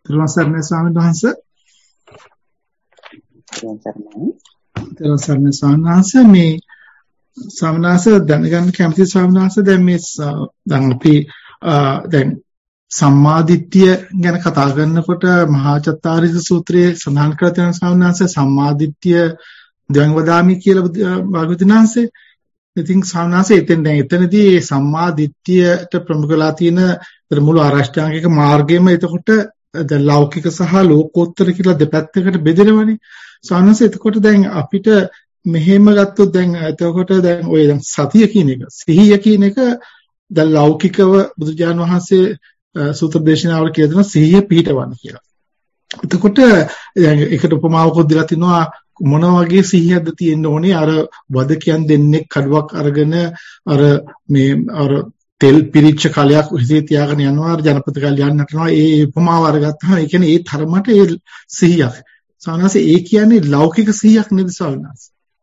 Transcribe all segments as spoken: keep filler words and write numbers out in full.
ත්‍රිවංශරණේ ස්වාමීන් වහන්සේ ත්‍රිවංශරණේ ස්වාමීන් වහන්සේ මේ ස්වාමීන් වහන්සේ දැනගන්න කැමති ස්වාමීන් වහන්සේ දැන් මේ දැන් අපි දැන් සම්මාදිට්ඨිය ගැන කතා කරනකොට මහා චත්තාරීස සූත්‍රයේ සඳහන් කර තියෙන ස්වාමීන් වහන්සේ සම්මාදිට්ඨිය දැන් වදාමි කියලා භාගතුනාංශේ ඉතින් ස්වාමීන් වහන්සේ එතෙන් දැන් එතනදී මේ සම්මාදිට්ඨියට ප්‍රමුඛලා තියෙන මුළු ආරෂ්ඨාංගික මාර්ගයම එතකොට දැන් ලෞකික සහ ලෝකෝත්තර කියලා දෙපැත්තකට බෙදෙනවනේ ස්වාමීන් වහන්සේ එතකොට දැන් අපිට මෙහෙම ගත්තොත් දැන් එතකොට දැන් ඔය දැන් සතිය කියන එක සිහිය කියන එක දැන් ලෞකිකව බුදුජාන විශ්වාසයේ සූත්‍ර දේශනාවල කියලා දෙනවා සිහිය පිහිටවන්න කියලා. එතකොට දැන් ඒකට උපමාවකුත් දීලා තිනවා මොන වගේ සිහියක්ද තියෙන්න ඕනේ අර වදකයන් දෙන්නේ කඩුවක් අරගෙන අර මේ අර තෙල් පිරිච්ච කලයක් හිතේ තියාගෙන යනවා ජනපද කල්යන් නටනවා ඒ උපමාව අරගත්තාම ඒ කියන්නේ ඒ තරමට ඒ සිහියක්. සානස ඒ කියන්නේ ලෞකික සිහියක් නේද සානස?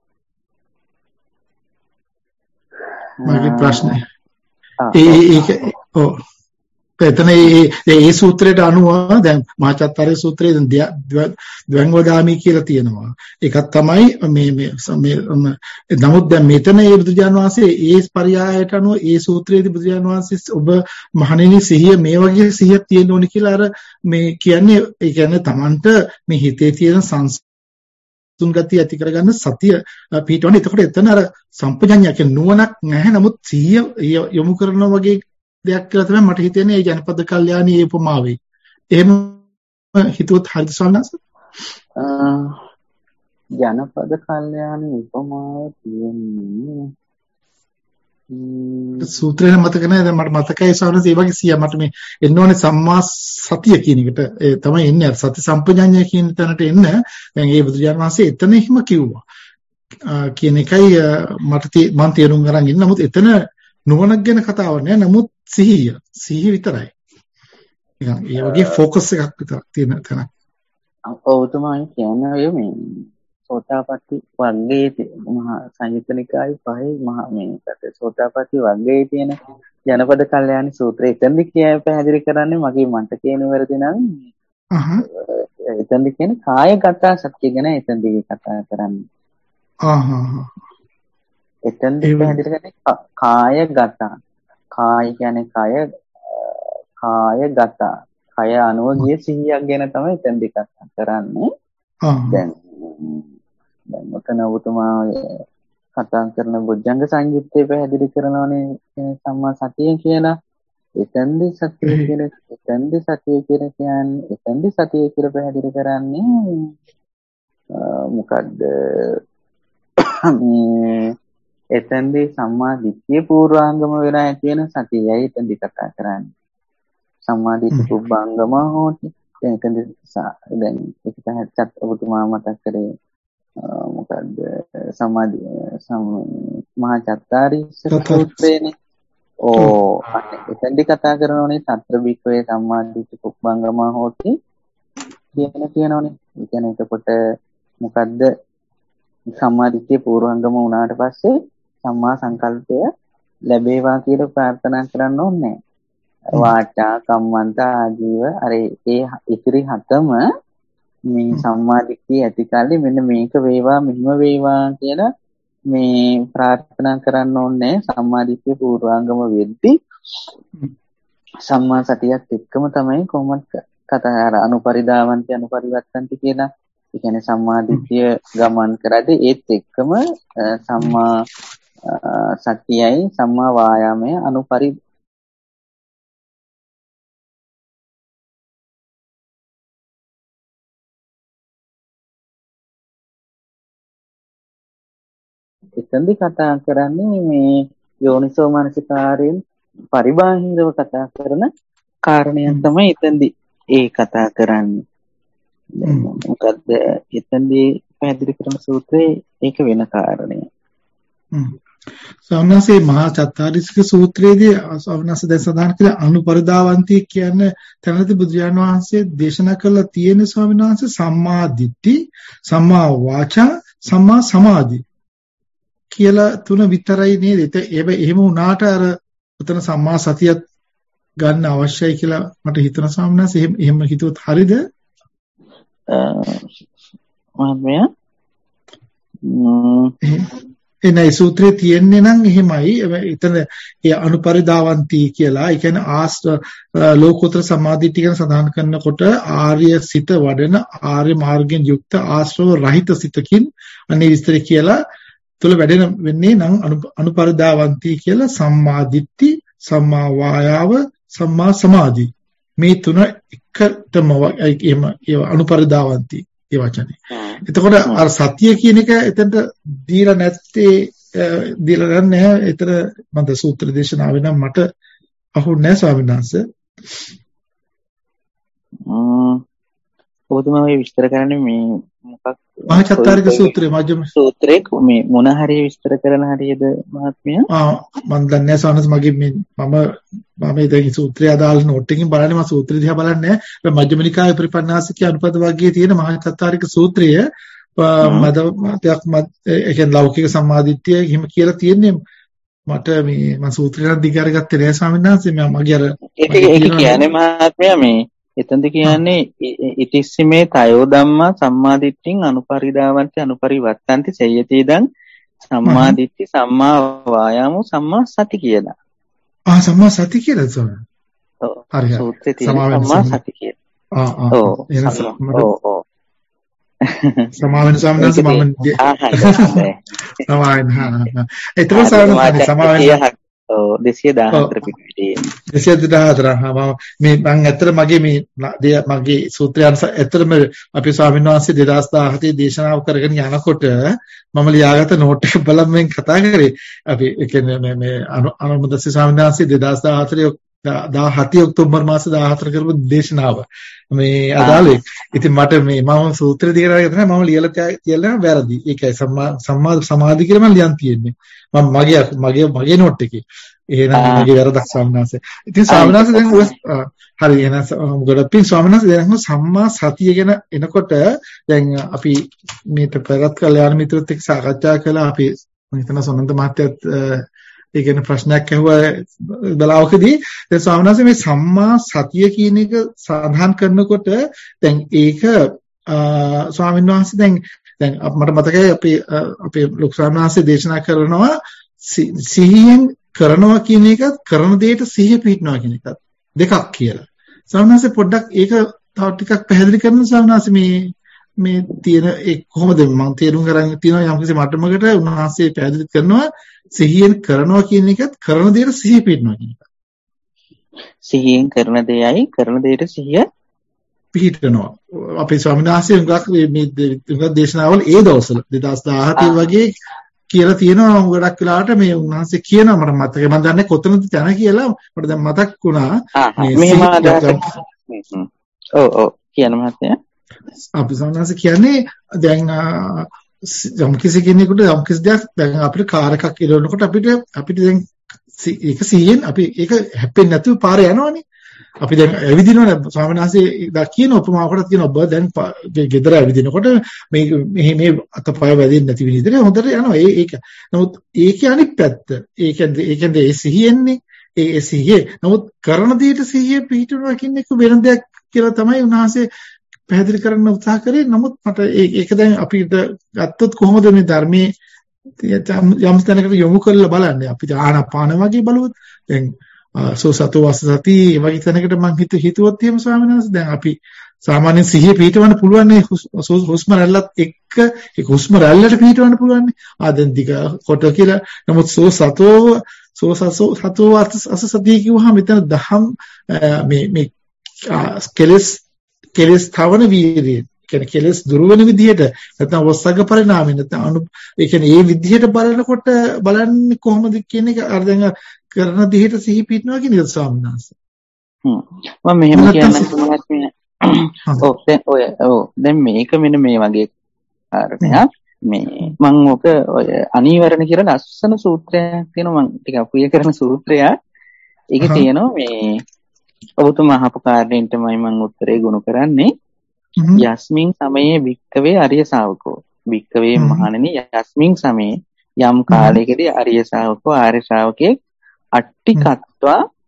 මගේ ප්‍රශ්නේ. ඒ ඒක ඔව්. එතන මේ මේ සූත්‍රයට අනුව දැන් මහාචත්තාරී සූත්‍රයේ ද්වංගවදාමි කියලා තියෙනවා. ඒකක් තමයි මේ මේ නමුත් දැන් මෙතන මේ බුදුජාන විශ්වාසයේ ඒ පරයයට අනුව ඒ සූත්‍රයේදී බුදුජාන විශ්වාසයේ ඔබ මහණෙනි සිහිය මේ වගේ සිහියක් තියෙන්න ඕනි කියලා අර මේ කියන්නේ ඒ කියන්නේ Tamanට මේ හිතේ තියෙන සංසුන් ගතිය ඇති කරගන්න සතිය පිටවන්නේ. එතකොට එතන අර සම්පජඤ්ඤය කියන්නේ නුවණක් නැහැ නමුත් සිහිය යොමු කරනවා වගේ දෙයක් කියලා තමයි මට හිතෙන්නේ මේ ජනපද කල්යාණී ඒ උපමාවේ. එහෙම හිතුවොත් හරිද සවන්නස? ජනපද කල්යාණී උපමාව කියන්නේ සූත්‍රේ මතක නැහැ දැන් මට මතකයි සවන්නස ඒ වගේ සිය මට මේ එන්න ඕනේ සම්මා සතිය කියන එකට ඒ තමයි එන්නේ සති සම්පජඤ්ඤය කියන තැනට එන්න දැන් මේ බුදුජානක වහන්සේ එතන එහෙම කිව්වා. කියන එකයි මට මම තේරුම් ගන්න ඉන්නේ. නමුත් එතන නුවණක් ගැන කතාවක් නෑ. නමුත් සිහිය සිහිය විතරයි. නිකන් ඒ වගේ ફોකස් එකක් විතරක් තියෙන තැන. ඔව් තමයි කියන්නේ ඔය මේ සෝතාපට්ටි වර්ගයේ මහා සංයුතනිකායි පහේ මහා මේ සෝතාපට්ටි වර්ගයේ තියෙන ජනපද කල්යාණි සූත්‍රය එතෙන්දි කියයි පැහැදිලි කරන්නේ මගේ මන්ට කියන වැරදි නම් අහහ එතෙන්දි කියන්නේ කායගත සත්‍ය ගැන එතෙන්දි කතා කරන්නේ. අහහ එතෙන්දි පැහැදිලි කරන්නේ කායගත කාය කියන්නේ කය කායගත කය අනුව ගිය සිහියක් ගැන තමයි එතෙන්දි කතා කරන්නේ. දැන් දැන් ඔතන ඔබතුමා කතා කරන බොජ්ජංග සංයුත්තේ පැහැදිලි කරනවානේ සම්මා සතිය කියලා. එතෙන්දි සතිය කියන එතෙන්දි සතිය කියන කියන්නේ එතෙන්දි සතිය කියලා පැහැදිලි කරන්නේ මොකද්ද? මේ එතෙන්දී සම්මා දිට්ඨිය පූර්වාංගම වෙලා තියෙන සතියයි එතෙන්දී කතා කරන්නේ. සම්මා දිට්ඨි පුබ්බාංගම හොටි. දැන් එතෙන්දී දැන් ඒක තමයි චත්තුතුමා මතක් කරේ මොකද්ද සමාධි මහා චත්තාරීස සූත්‍රයේනේ. ඕ එතෙන්දී කතා කරනෝනේ සතර බික්කවේ සම්මා දිට්ඨි පුබ්බාංගම හොටි කියන කියනෝනේ. ඒ කියන්නේ එතකොට මොකද්ද සම්මා දිට්ඨිය පූර්වාංගම වුණාට පස්සේ සම්මා සංකල්පය ලැබේවා කියලා ප්‍රාර්ථනා කරන්න ඕනේ. වාචා කම්මන්ත ආජීව අර ඒ ඉතිරි හතම මේ සම්මා දිට්ඨිය ඇති කල්ලි මෙන්න මේක වේවා මෙහෙම වේවා කියලා මේ ප්‍රාර්ථනා කරන්න ඕනේ. සම්මා දිට්ඨිය පූර්වාංගම වෙද්දී සම්මා සතියත් එක්කම තමයි කොහොමද කතා අර අනුපරිදාවන්ති අනුපරිවත්තන්ති කියලා. ඒ කියන්නේ සම්මා දිට්ඨිය ගමන් කරද්දී ඒත් එක්කම සම්මා සතියයි සම්මා වායාමයේ අනුපරි එතෙන්දී කතා කරන්නේ මේ යෝනිසෝ මනසිකාරයෙන් පරිබාහිරව කතා කරන කාරණයක් තමයි එතෙන්දී ඒ කතා කරන්නේ. මොකද එතෙන්දී පැහැදිලි කරන සූත්‍රයේ ඒක වෙන කාරණය. හ්ම්. සවනසේ මහා චත්තාරීසික සූත්‍රයේදී සවනස දැන් සඳහන් කළ අනුපරිදාවන්ති කියන්නේ තැනදී බුදුරජාණන් වහන්සේ දේශනා කළා තියෙන ස්වාමීන් වහන්සේ සම්මා දිට්ඨි, සම්මා වාචා, සම්මා සමාධි කියලා තුන විතරයි නේද? ඒක එහෙම වුණාට අර උතන සම්මා සතියත් ගන්න අවශ්‍යයි කියලා මට හිතෙනවා ස්වාමීන් වහන්සේ. එහෙම එහෙම හිතුවොත් හරියද? මහත්මයා එනයි සූත්‍රයේ තියෙන්නේ නම් එහෙමයි. එතන ඒ අනුපරිදාවන්ති කියලා, ඒ කියන්නේ ආස්ත ලෝකෝත්තර සමාධිය ගැන සඳහන් කරනකොට ආර්ය සිත වඩන ආර්ය මාර්ගයෙන් යුක්ත ආශ්‍රව රහිත සිතකින් අනේ විස්තර කියලා තුල වැඩෙන වෙන්නේ නම් අනුපරිදාවන්ති කියලා සම්මා දිට්ඨි, සම්මා වායාව, සම්මා සමාධි මේ තුන එකටම එහෙම ඒ අනුපරිදාවන්ති ඒ වචනේ. එතකොට අර සතිය කියන එක එතනට දීලා නැත්තේ දීලා නැහැ. ඒතර මන්ද සූත්‍ර දේශනාවේ නම් මට අහුන්නේ නැහැ ස්වාමීන් වහන්සේ. ඔබතුමා මේ විස්තර කරන්නේ මේ මොකක් මහාචත්තාරික සූත්‍රයේ මජ්ක්‍ධිම සූත්‍රයේ මේ මොන හරිය විස්තර කරන හරියද මහත්මයා? ආ මම දන්නේ නැහැ ස්වාමීන් වහන්සේ. මගේ මේ මම මම මේ සූත්‍රය අදාළ නෝට් එකකින් බලන්නේ. මම සූත්‍රය දිහා බලන්නේ නැහැ. මජ්ක්‍ධිම නිකායේ පරිපන්නාසිකේ අනුපද වර්ගයේ තියෙන මහාචත්තාරික සූත්‍රය මද මතයක් මත ඒ කියන්නේ ලෞකික සම්මාදිට්ඨිය එහෙම කියලා තියෙන්නේ. මට මේ මම සූත්‍රයක් දිගට ගත්තේ නෑ ස්වාමීන් වහන්සේ. මම මගේ අර ඒක ඒක කියන්නේ මහත්මයා මේ එතනද කියන්නේ ඉතිස්සීමේ තයෝ ධම්මා සම්මාදිට්ඨින් අනුපරිදාවන්ති අනුපරිවත්තන්ති සේයති දං සම්මාදිට්ඨි සම්මා වායාමෝ සම්මා සති කියලා. ආ සම්මා සති කියලා ස්වාමීන්. ඔව්. හරි. සූත්‍රයේ තියෙන සම්මා සති කියලා. ආ ආ. ඔව්. ඔව් ඔව්. සමාවෙන් සම්මත මම සමාවෙන් හා ඒතර සාමාන්‍ය සමාවෙන් ඔව් දෙසිය දහහතර පිටුවේ දෙසිය දහහතර හා මේ මම ඇත්තට මගේ මේ මගේ සූත්‍රය ඇත්තටම අපි ස්වාමීන් වහන්සේ දෙදාස් දහහතේ දේශනාව කරගෙන යනකොට මම ලියාගත්ත නෝට් එක බලන් මම කතා කරේ. අපි ඒ කියන්නේ මේ මේ අනුමදස්සේ ස්වාමීන් වහන්සේ දෙදාස් දහහතරේ දහහතේ ඔක්තෝබර් මාස දහහතර කරපු දේශනාව මේ අදාළේ. ඉතින් මට මේ මම සූත්‍ර දිගට ගත්තා මම ලියලා තියලා වැරදි. ඒකයි සම්මා සම්මා සමාධි කියලා මම ලියන් තියෙන්නේ. මම මගේ මගේ මගේ නෝට් එකේ. එහෙනම් මගේ වැරදක් ස්වාමීන් වහන්සේ. ඉතින් ස්වාමීන් වහන්සේ දැන් හරි එහෙනම් ගොඩක් පින් ස්වාමීන් වහන්සේ දැන් සම්මා සතිය ගැන එනකොට දැන් අපි මේක පෙරත් කල්යාණ මිත්‍රත් එක්ක සාකච්ඡා කළා. අපි මම හිතනවා සොනන්ත මහත්තයත් ඒ කියන්නේ ප්‍රශ්නයක් ඇහුවා බලාවකදී. දැන් ස්වාමීන් වහන්සේ මේ සම්මා සතිය කියන එක සඳහන් කරනකොට දැන් ඒක ස්වාමීන් වහන්සේ දැන් දැන් මට මතකයි අපි අපේ ලොකු ස්වාමීන් වහන්සේ දේශනා කරනවා සිහියෙන් කරනවා කියන එකත් කරන දෙයට සිහිය පිහිටනවා කියන එකත් දෙකක් කියලා. ස්වාමීන් වහන්සේ පොඩ්ඩක් ඒක තව ටිකක් පැහැදිලි කරන්න ස්වාමීන් වහන්සේ මේ මේ තියෙන ඒ කොහොමද මම තේරුම් ගන්න තියෙනවා යම්කිසි මට්ටමකට උන්වහන්සේ පැහැදිලි කරනවා සිහියෙන් කරනවා කියන එකත් කරන දෙයට සිහිය පිහිටනවා කියන එක. සිහියෙන් කරන දෙයයි කරන දෙයට සිහිය පිහිටනවා. අපේ ස්වාමීන් වහන්සේ උගක් මේ දේශනාවල ඒ දවස්වල දෙදාස් දහහතේ වගේ කියලා තියෙනවා. ගොඩක් වෙලාවට මේ උන්වහන්සේ කියනවා මට මතකයි. මම දන්නේ කොතනද තැන කියලා මට දැන් මතක් වුණා. මෙහෙම ඔව් ඔව් කියන මහත්තයා අපි සම්මාස කියන්නේ දැන් යම් කිසි කෙනෙකුට යම් කිසි දෙයක් දැන් අපිට කාර් එකක් ඉරවනකොට අපිට අපිට දැන් ඒක සීයෙන් අපි ඒක හැප්පෙන්නේ නැතුව පාරේ යනවනේ. අපි දැන් ඇවිදිනවනේ ස්වාමීන් වහන්සේ දා කියන උපමාවකට කියන ඔබ දැන් ගෙදර ඇවිදිනකොට මේ මේ මේ අතපය වැදෙන්නේ නැති විදිහට හොඳට යනවා. ඒ ඒක. නමුත් ඒකේ අනිත් පැත්ත. ඒ කියන්නේ ඒ කියන්නේ ඒ සිහියෙන්නේ ඒ සිහිය. නමුත් කරන දෙයට සිහිය පිහිටුනවා කියන එක වෙන දෙයක් කියලා තමයි උන්වහන්සේ පැහැදිලි කරන්න උත්සාහ කරේ. නමුත් මට ඒක දැන් අපිට ගත්තොත් කොහොමද මේ ධර්මයේ යම් තැනකට යොමු කරලා බලන්නේ. අපිට ආනාපාන වගේ බලුවොත් දැන් සෝ සතෝ වාස සති වගේ තැනකට මම හිත හිතුවොත් එහෙම ස්වාමීන් වහන්සේ දැන් අපි සාමාන්‍ය සිහිය පිහිටවන්න පුළුවන් නේ හුස්ම රැල්ලත් එක්ක ඒ හුස්ම රැල්ලට පිහිටවන්න පුළුවන් නේ. ආ දැන් දිග කොට කියලා. නමුත් සෝ සතෝ සෝ සතෝ සතෝ වාස සති කියුවහම මෙතන දහම් මේ මේ කෙලස් කෙලස් තවන වීර්යය කියන්නේ කෙලස් දුරු වෙන විදිහට නැත්නම් වස්සග්ග පරිණාමය නැත්නම් අනු ඒ කියන්නේ ඒ විදිහට බලනකොට බලන්නේ කොහොමද කියන එක අර දැන් කරන දෙයට සිහි පිටනවා කියන එක ස්වාමීන් වහන්සේ. හ්ම් මම මෙහෙම කියන්නම් ඔව් දැන් ඔය ඔව් දැන් මේක මෙන්න මේ වගේ කාරණයක් මේ මම ඔක ඔය අනීවරණ කියලා ලස්සන සූත්‍රයක් තියෙනවා මම ටිකක් ප්‍රිය කරන සූත්‍රයක්. ඒකේ තියෙනවා මේ ඔබතුමා අහපු කාරණේට තමයි මම උත්තරේ ගොනු කරන්නේ. යස්මින් සමයේ වික්කවේ අරිය ශාවකෝ වික්කවේ මහණෙනි යස්මින් සමයේ යම් කාලයකදී අරිය ශාවකෝ ආර්ය ශාවකේ අට්ටි කତ୍වා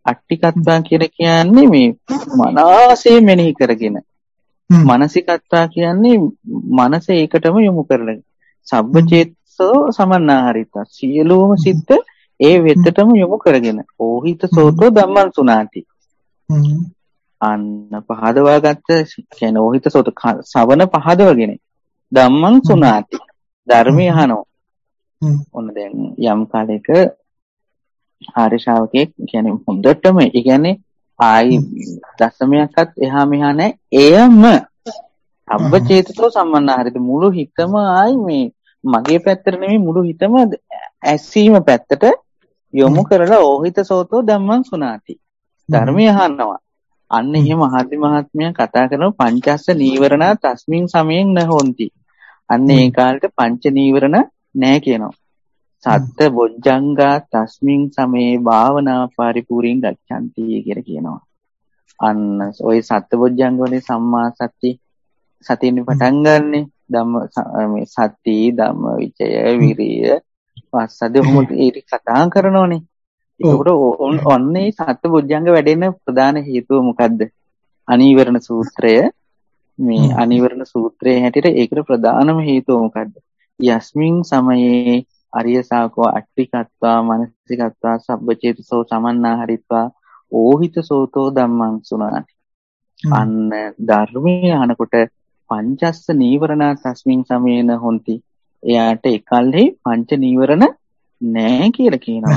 අට්ටිකත්වා කියලා කියන්නේ මේ මනසේ මෙනෙහි කරගෙන. මානසිකත්වා කියන්නේ මනස ඒකටම යොමු කරලා. සබ්බචේතසෝ සමන්නාහරිතා. සියලුම සිත් ඒ වෙතටම යොමු කරගෙන. ඕහිත සෝතෝ ධම්මං සුනාති. අන්න පහදවා ගත්ත කියන්නේ ඕහිත සෝත සවන පහදවගෙන ධම්මං සුනාති. ධර්මය අහනවා. ඔන්න දැන් යම් කාලයක ආර්ය ශ්‍රාවකයෙක් කියන්නේ හොඳටම ඒ කියන්නේ ආයි දශමයක්වත් එහා මෙහා නැහැ. එයම සබ්බචේතසෝ සම්මන්නාහරිත මුළු හිතම ආයි මේ මගේ පැත්තට නෙමෙයි මුළු හිතම ඇසීම පැත්තට යොමු කරලා ඕහිත සෝතෝ ධම්මං සුනාති. ධර්මය අහනවා. අන්න එහෙම මහත්මි මහත්මයා කතා කරන පංචස්ස නීවරණ තස්මින් සමයෙන් නහොಂತಿ. අන්න ඒ කාලේට පංච නීවරණ නැහැ කියනවා. සත්ත බොජ්ජංගා තස්මින් සමේ භාවනා පරිපූර්ණං ගච්ඡanti කියලා කියනවා. අන්න ওই සත්ත බොජ්ජංග වලින් සම්මා සති සතියෙන් පටන් ගන්නෙ ධම්ම මේ සති ධම්ම විචය විරිය පස්සද ඔහොම ඒක කතා කරනෝනේ. ඒකට ඔන්නේ සත්ත බොජ්ජංග වැඩෙන ප්‍රධාන හේතුව මොකද්ද? අනීවරණ සූත්‍රය. මේ අනීවරණ සූත්‍රයේ හැටියට ඒකට ප්‍රධානම හේතුව මොකද්ද? යස්මින් සමයේ අරිය ශාවකෝ අට්ඨිකත්වා මනසිකත්වා සබ්බචේතසෝ සමන්නාහරිත්වා ඕහිත සෝතෝ ධම්මං සුනාති. අන්න ධර්මයේ අහනකොට පංචස්ස නීවරණ තස්මින් සමේන හොಂತಿ. එයාට එකල්හි පංච නීවරණ නැහැ කියලා කියනවා.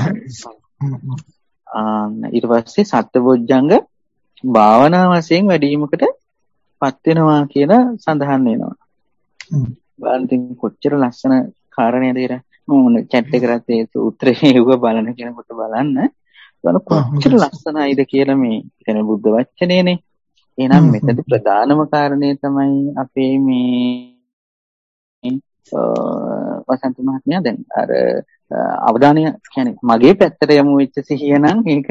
ආන්න ඊට පස්සේ සත්බොජ්ජංග භාවනා වශයෙන් වැඩිවීමකට පත් වෙනවා කියලා සඳහන් වෙනවා. බලන්න කොච්චර ලස්සන කාරණේද කියලා මම chat එකකට ඒ සූත්‍රයේ උග බලන කෙනෙකුට බලන්න. බලන්න කොච්චර ලස්සනයිද කියලා මේ කියන්නේ බුද්ධ වචනේනේ. එහෙනම් මෙතන ප්‍රධානම කාරණේ තමයි අපේ මේ වසන්ත මහත්මයා දැන් අර අවධානය කියන්නේ මගේ පැත්තට යමු වෙච්ච සිහිය නම් ඒක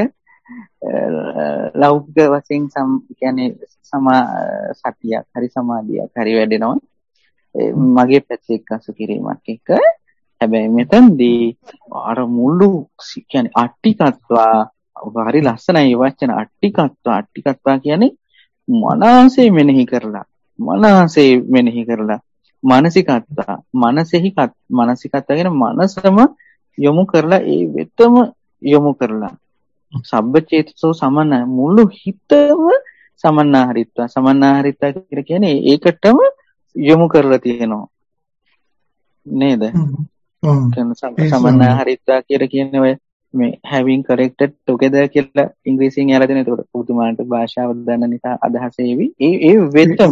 ලෞකික වශයෙන් සම් කියන්නේ සමා සතියක් හරි සමාධියක් හරි වැඩෙනවා. මගේ පැත්තේ එක්කසු කිරීමක් එක්ක හැබැයි මෙතනදී අර මුළු කියන්නේ අට්ටිකත්වා හරි ලස්සනයි වචන අට්ටිකත්වා අට්ටිකත්වා කියන්නේ මනසේ මෙනෙහි කරලා මනසේ මෙනෙහි කරලා මානසිකත්වා මනසෙහි මානසිකත්වා කියන මනසම යොමු කරලා ඒ වෙතම යොමු කරලා සබ්බචේතසෝ සමන මුළු හිතම සමන්නාහරිත්වා සමන්නාහරිත්වා කියලා කියන්නේ ඒකටම යොමු කරලා තියෙනවා නේද? සමන්නාහරිත්වා කියලා කියන්නේ ඔය මේ having corrected together කියලා ඉංග්‍රීසියෙන් යාලා දෙන. ඒකට පුදුමාට භාෂාව දන්න නිසා අදහස ඒවි. ඒ ඒ වෙතම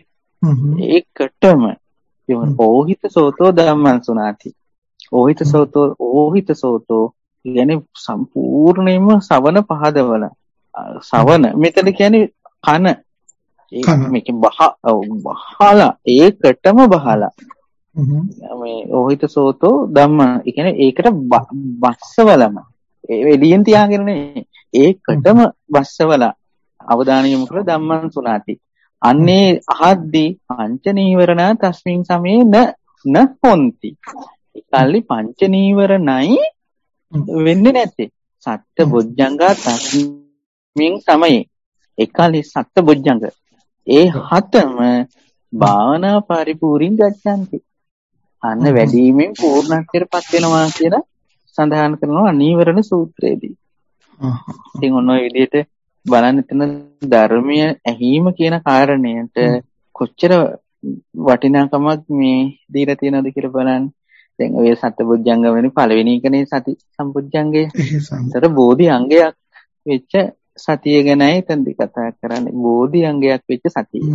ඒකටම ඕහිත සෝතෝ ධම්මං සුනාති. ඕහිත සෝතෝ ඕහිත සෝතෝ කියන්නේ සම්පූර්ණයෙන්ම සවන පහදවල සවන මෙතන කියන්නේ කන මේක බහ බහලා ඒකටම බහලා මේ ඕහිත සෝතෝ ධම්ම ඒ කියන්නේ ඒකට බස්සවලම එළියෙන් තියාගෙන නේ ඒකටම බස්සවල අවධානය යොමු කරලා ධම්මං සුනාති. අන්නේ අහද්දී පංච නීවරණ තස්මින් සමේ න න හොಂತಿ. ඒකල්ලි පංච නීවරණයි වෙන්නේ නැත්තේ. සත්ත බොජ්ජංගා තස්මින් සමේ. ඒකල්ලි සත්ත බොජ්ජංග. ඒ හතම භාවනා පරිපූර්ණං ගච්ඡanti. අන්න වැඩිමෙන් පූර්ණත්වයටපත් වෙනවා කියලා සඳහන් කරනවා නීවරණ සූත්‍රයේදී. ඉතින් ඔන්න ඔය විදිහට බලන්න එතන ධර්මීය ඇහිීම කියන කාරණයට කොච්චර වටිනාකමක් මේ දීලා තියෙනවද කියලා බලන්න. දැන් ඔය සත්බුද්ධංග වෙන පළවෙනි එකනේ සති සම්බුද්ධංගය. ඒතර බෝධි අංගයක් වෙච්ච සතිය ගැනයි එතනදී කතා කරන්නේ. බෝධි අංගයක් වෙච්ච සතිය.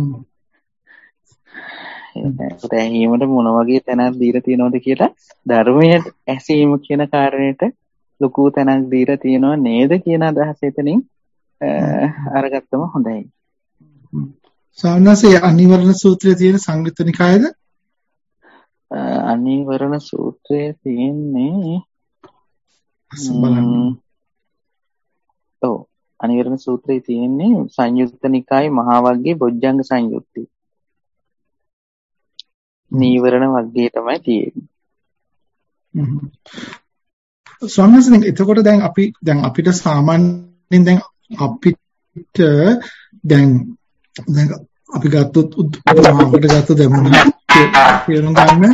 ඒකට ඇහිීමට මොන වගේ තැනක් දීලා තියෙනවද කියලා ධර්මයේ ඇසීම කියන කාරණයට ලොකු තැනක් දීලා තියෙනව නේද කියන අදහස එතනින් අරගත්තම හොඳයි. සාමාන්‍යයෙන් අනිවරණ සූත්‍රයේ තියෙන සංයුත්ත නිකායද? අනිවරණ සූත්‍රයේ තියෙන්නේ ඔව් අනිවරණ සූත්‍රයේ තියෙන්නේ සංයුත්ත නිකායේ මහා වග්ගයේ බොජ්ජංග සංයුත්තේ. නීවරණ වග්ගයේ තමයි තියෙන්නේ. ස්වාමීන් වහන්සේ එතකොට දැන් අපි දැන් අපිට සාමාන්‍ය දැන් අපිට දැන් දැන් අපි ගත්තොත් උදාහරණයකට ගත්තොත් දැන් තේරුම් ගන්න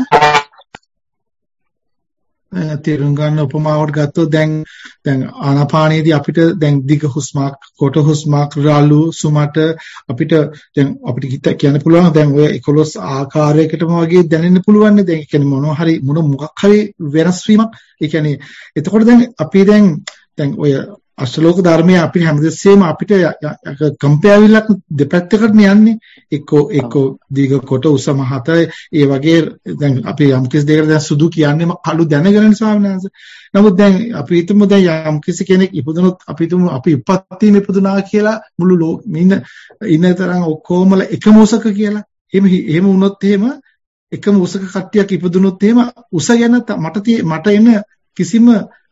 තේරුම් ගන්න උපමාවට ගත්තොත් දැන් දැන් ආනාපානයේදී අපිට දැන් දිග හුස්මක් කොට හුස්මක් රළු සුමට අපිට දැන් අපිට හිත කියන්න පුළුවන් දැන් ඔය එකොළොස් ආකාරයකටම වගේ දැනෙන්න පුළුවන් නේ දැන් ඒ කියන්නේ මොනවා හරි මොන මොකක් හරි වෙනස් වීමක් ඒ කියන්නේ එතකොට දැන් අපි දැන් දැන් ඔය අෂ්ටලෝක ධර්මයේ අපිට හැමදෙස්සෙම අපිට කම්පෑවිලක් දෙපැත්තකට යන්නේ එක්කෝ එක්කෝ දීග කොට උස මහත ඒ වගේ දැන් අපි යම් කිසි දෙයකට දැන් සුදු කියන්නේම කළු දැනගෙන ස්වාමීන් වහන්සේ. නමුත් දැන් අපි හිතමු දැන් යම් කිසි කෙනෙක් ඉපදුනොත් අපි හිතමු අපි උපත්තිම ඉපදුනා කියලා මුළු ඉන්න ඉන්න තරම් ඔක්කොමල එකම උසක කියලා. එහෙම එහෙම වුණොත් එහෙම එකම උසක කට්ටියක් ඉපදුනොත් එහෙම උස ගැන මට මට එන කිසිම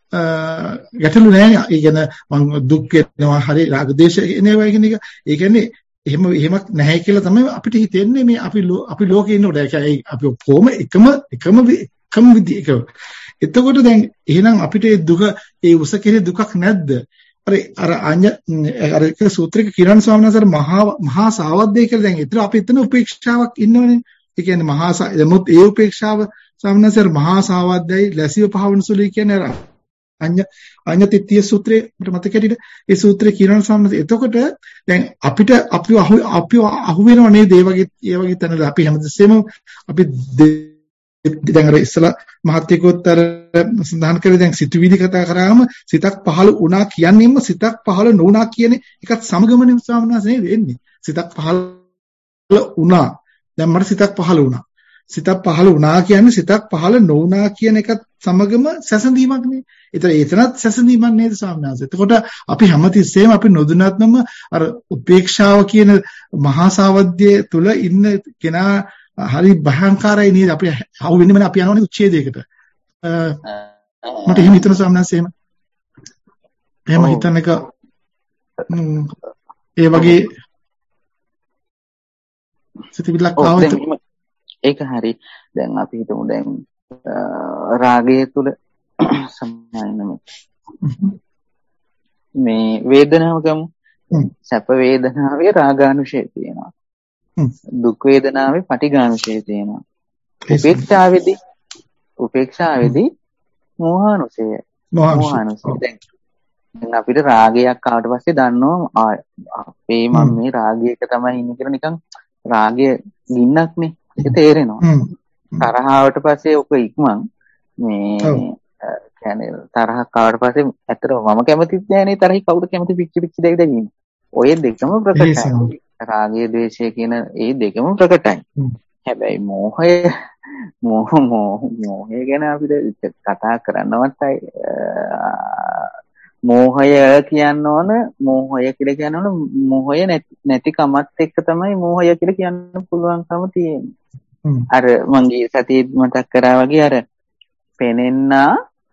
ගැටලු නැහැ. ඒ කියන්නේ මං දුක් වෙනවා හරි රාග දේශ එනවා කියන එක. ඒ කියන්නේ එහෙම එහෙමක් නැහැ කියලා තමයි අපිට හිතෙන්නේ මේ අපි අපි ලෝකේ ඉන්නකොට. ඒ කියන්නේ අපි කොහොම එකම එකම එකම විදිහක. එතකොට දැන් එහෙනම් අපිට ඒ දුක ඒ උස කෙරේ දුකක් නැද්ද? අර අර අඤ්ඤ අර එක සූත්‍රයක කිරණ ස්වාමීන් වහන්සේ මහා මහා සාවද්දේ කියලා දැන් ඒතර අපි එතන උපේක්ෂාවක් ඉන්නවනේ. ඒ කියන්නේ මහා නමුත් ඒ උපේක්ෂාව ස්වාමීන් වහන්සේ මහා සාවද්දයි ලැසිව පහවන සුළුයි කියන්නේ අර අඤ්ඤ අඤ්ඤ තිත්‍ය සූත්‍රයේ මට මතකයි ඒ සූත්‍රයේ කියන සම්මත. එතකොට දැන් අපිට අපි අපි අහු වෙනව නේද ඒ වගේ ඒ වගේ තැනල අපි හැමදෙස්සෙම අපි දැන් අර ඉස්සලා මහත්යකොත් අර සඳහන් කරේ දැන් සිතුවිලි කතා කරාම සිතක් පහළ වුණා කියන්නේම සිතක් පහළ නොවුණා කියන එකත් සමගමනේ ස්වාමීන් නේද එන්නේ. සිතක් පහළ වුණා. දැන් මට සිතක් පහළ වුණා. සිතක් පහළ වුණා කියන්නේ සිතක් පහළ නොවුණා කියන එකත් සමගම සැසඳීමක් නේ. ඒතර ඒතනත් සැසඳීමක් නේද ස්වාමීන් වහන්සේ. එතකොට අපි හැමතිස්සෙම අපි නොදුනත්නම අර උපේක්ෂාව කියන මහා සාවද්දයේ තුල ඉන්න කෙනා හරි භයංකාරයි නේද? අපි හවු වෙන්නේ මම අපි යනවනේ උච්ඡේදයකට. මට එහෙම හිතන ස්වාමීන් වහන්සේ එහෙම. එහෙම හිතන එක ඒ වගේ සිතිවිල්ලක් ආවොත් ඒක හරි. දැන් අපි හිතමු දැන් රාගය තුල සමානම මේ වේදනාව ගමු. සැප වේදනාවේ රාගානුශය තියෙනවා. දුක් වේදනාවේ පටිඝානුශය තියෙනවා. උපේක්ෂාවේදී උපේක්ෂාවේදී මෝහානුශය. මෝහානුශය. දැන් අපිට රාගයක් ආවට පස්සේ දන්නවා අපේ මම මේ රාගයක තමයි ඉන්නේ කියලා නිකන් රාගය ගින්නක් නේ. ඒක තේරෙනවා. තරහවට පස්සේ ඔක ඉක්මන් මේ කියන්නේ තරහක් ආවට පස්සේ ඇත්තටම මම කැමතිත් නෑනේ තරහයි කවුද කැමති පිච්චි පිච්චි දෙක දෙක ඉන්නේ. ඔය දෙකම ප්‍රකටයි. රාගය ද්වේෂය කියන ඒ දෙකම ප්‍රකටයි. හැබැයි මෝහය මෝහ මෝහය ගැන අපිට කතා කරන්නවත් මෝහය කියන්න ඕන මෝහය කියලා කියන්න ඕන මෝහය නැති කමත් එක්ක තමයි මෝහය කියලා කියන්න පුළුවන්කම තියෙන්නේ. අර මගේ සතියේ මතක් කරා වගේ අර පෙනෙන්නා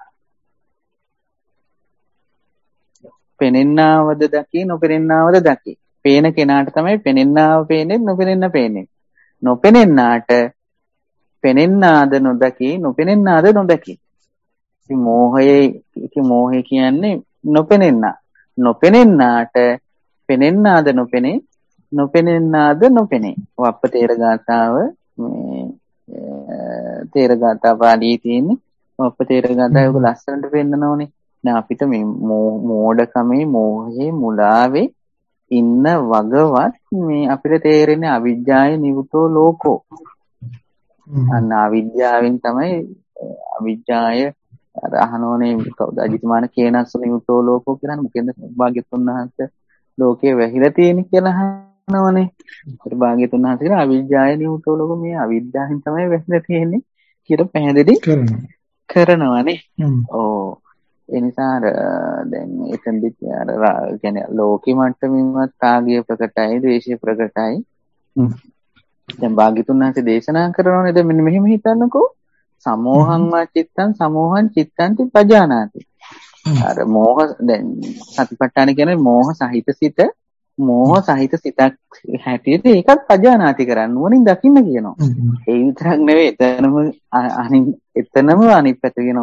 පෙනෙන්නාවද දකි නොපෙනෙන්නාවද දකි. පේන කෙනාට තමයි පෙනෙන්නාව පේන්නේ නොපෙනෙන්න පේන්නේ. නොපෙනෙන්නාට පෙනෙන්නාද නොදකි නොපෙනෙන්නාද නොදකි. ඉතින් මෝහයේ ඉතින් මෝහය කියන්නේ නොපෙනෙන්නා. නොපෙනෙන්නාට පෙනෙන්නාද නොපෙනේ නොපෙනෙන්නාද නොපෙනේ. වප්ප තේර ගාතාව මේ තේර ගාථා පාළියේ තියෙන්නේ. වප්ප තේර ගාථාව ඔක ලස්සනට පෙන්නනෝනේ. දැන් අපිට මේ මෝඩකමේ මෝහයේ මුලාවේ ඉන්න වගවත් මේ අපිට තේරෙන්නේ අවිජ්ජාය නිවුතෝ ලෝකෝ. අන්න අවිද්‍යාවෙන් තමයි අවිජ්ජාය අර අහනෝනේ කවුද අජිතමාන කේනස්ස නිවුතෝ ලෝකෝ කියන්නේ මොකෙන්ද භාග්‍යතුන් වහන්සේ ලෝකේ වැහිලා තියෙන්නේ කියලා අහනෝනේ. ඒත් භාග්‍යතුන් වහන්සේ කියන අවිජ්ජාය නිවුතෝ ලෝකෝ මේ අවිද්‍යාවෙන් තමයි වැහිලා තියෙන්නේ කියලා පැහැදිලි කරනවානේ. ඕ ඒ නිසා දැන් එතනදි අර කියන්නේ ලෝකෙ මට්ටමින්වත් රාගය ප්‍රකටයි, ද්වේෂය ප්‍රකටයි. දැන් භාග්‍යතුන් වහන්සේ දේශනා කරනවානේ දැන් මෙන්න මෙහෙම හිතන්නකෝ. සමෝහං වාචිත්තං සමෝහං චිත්තං පජානාති. අර මෝහ දැන් සතිපට්ඨාන කියන්නේ මෝහ සහිත සිත, මෝහ සහිත සිතක් හැටියට ඒකත් පජානාති කරන්න ඕනින් දකින්න කියනවා. ඒ විතරක් නෙවෙයි එතනම අනිත් එතනම අනිත් පැත්ත කියනවා.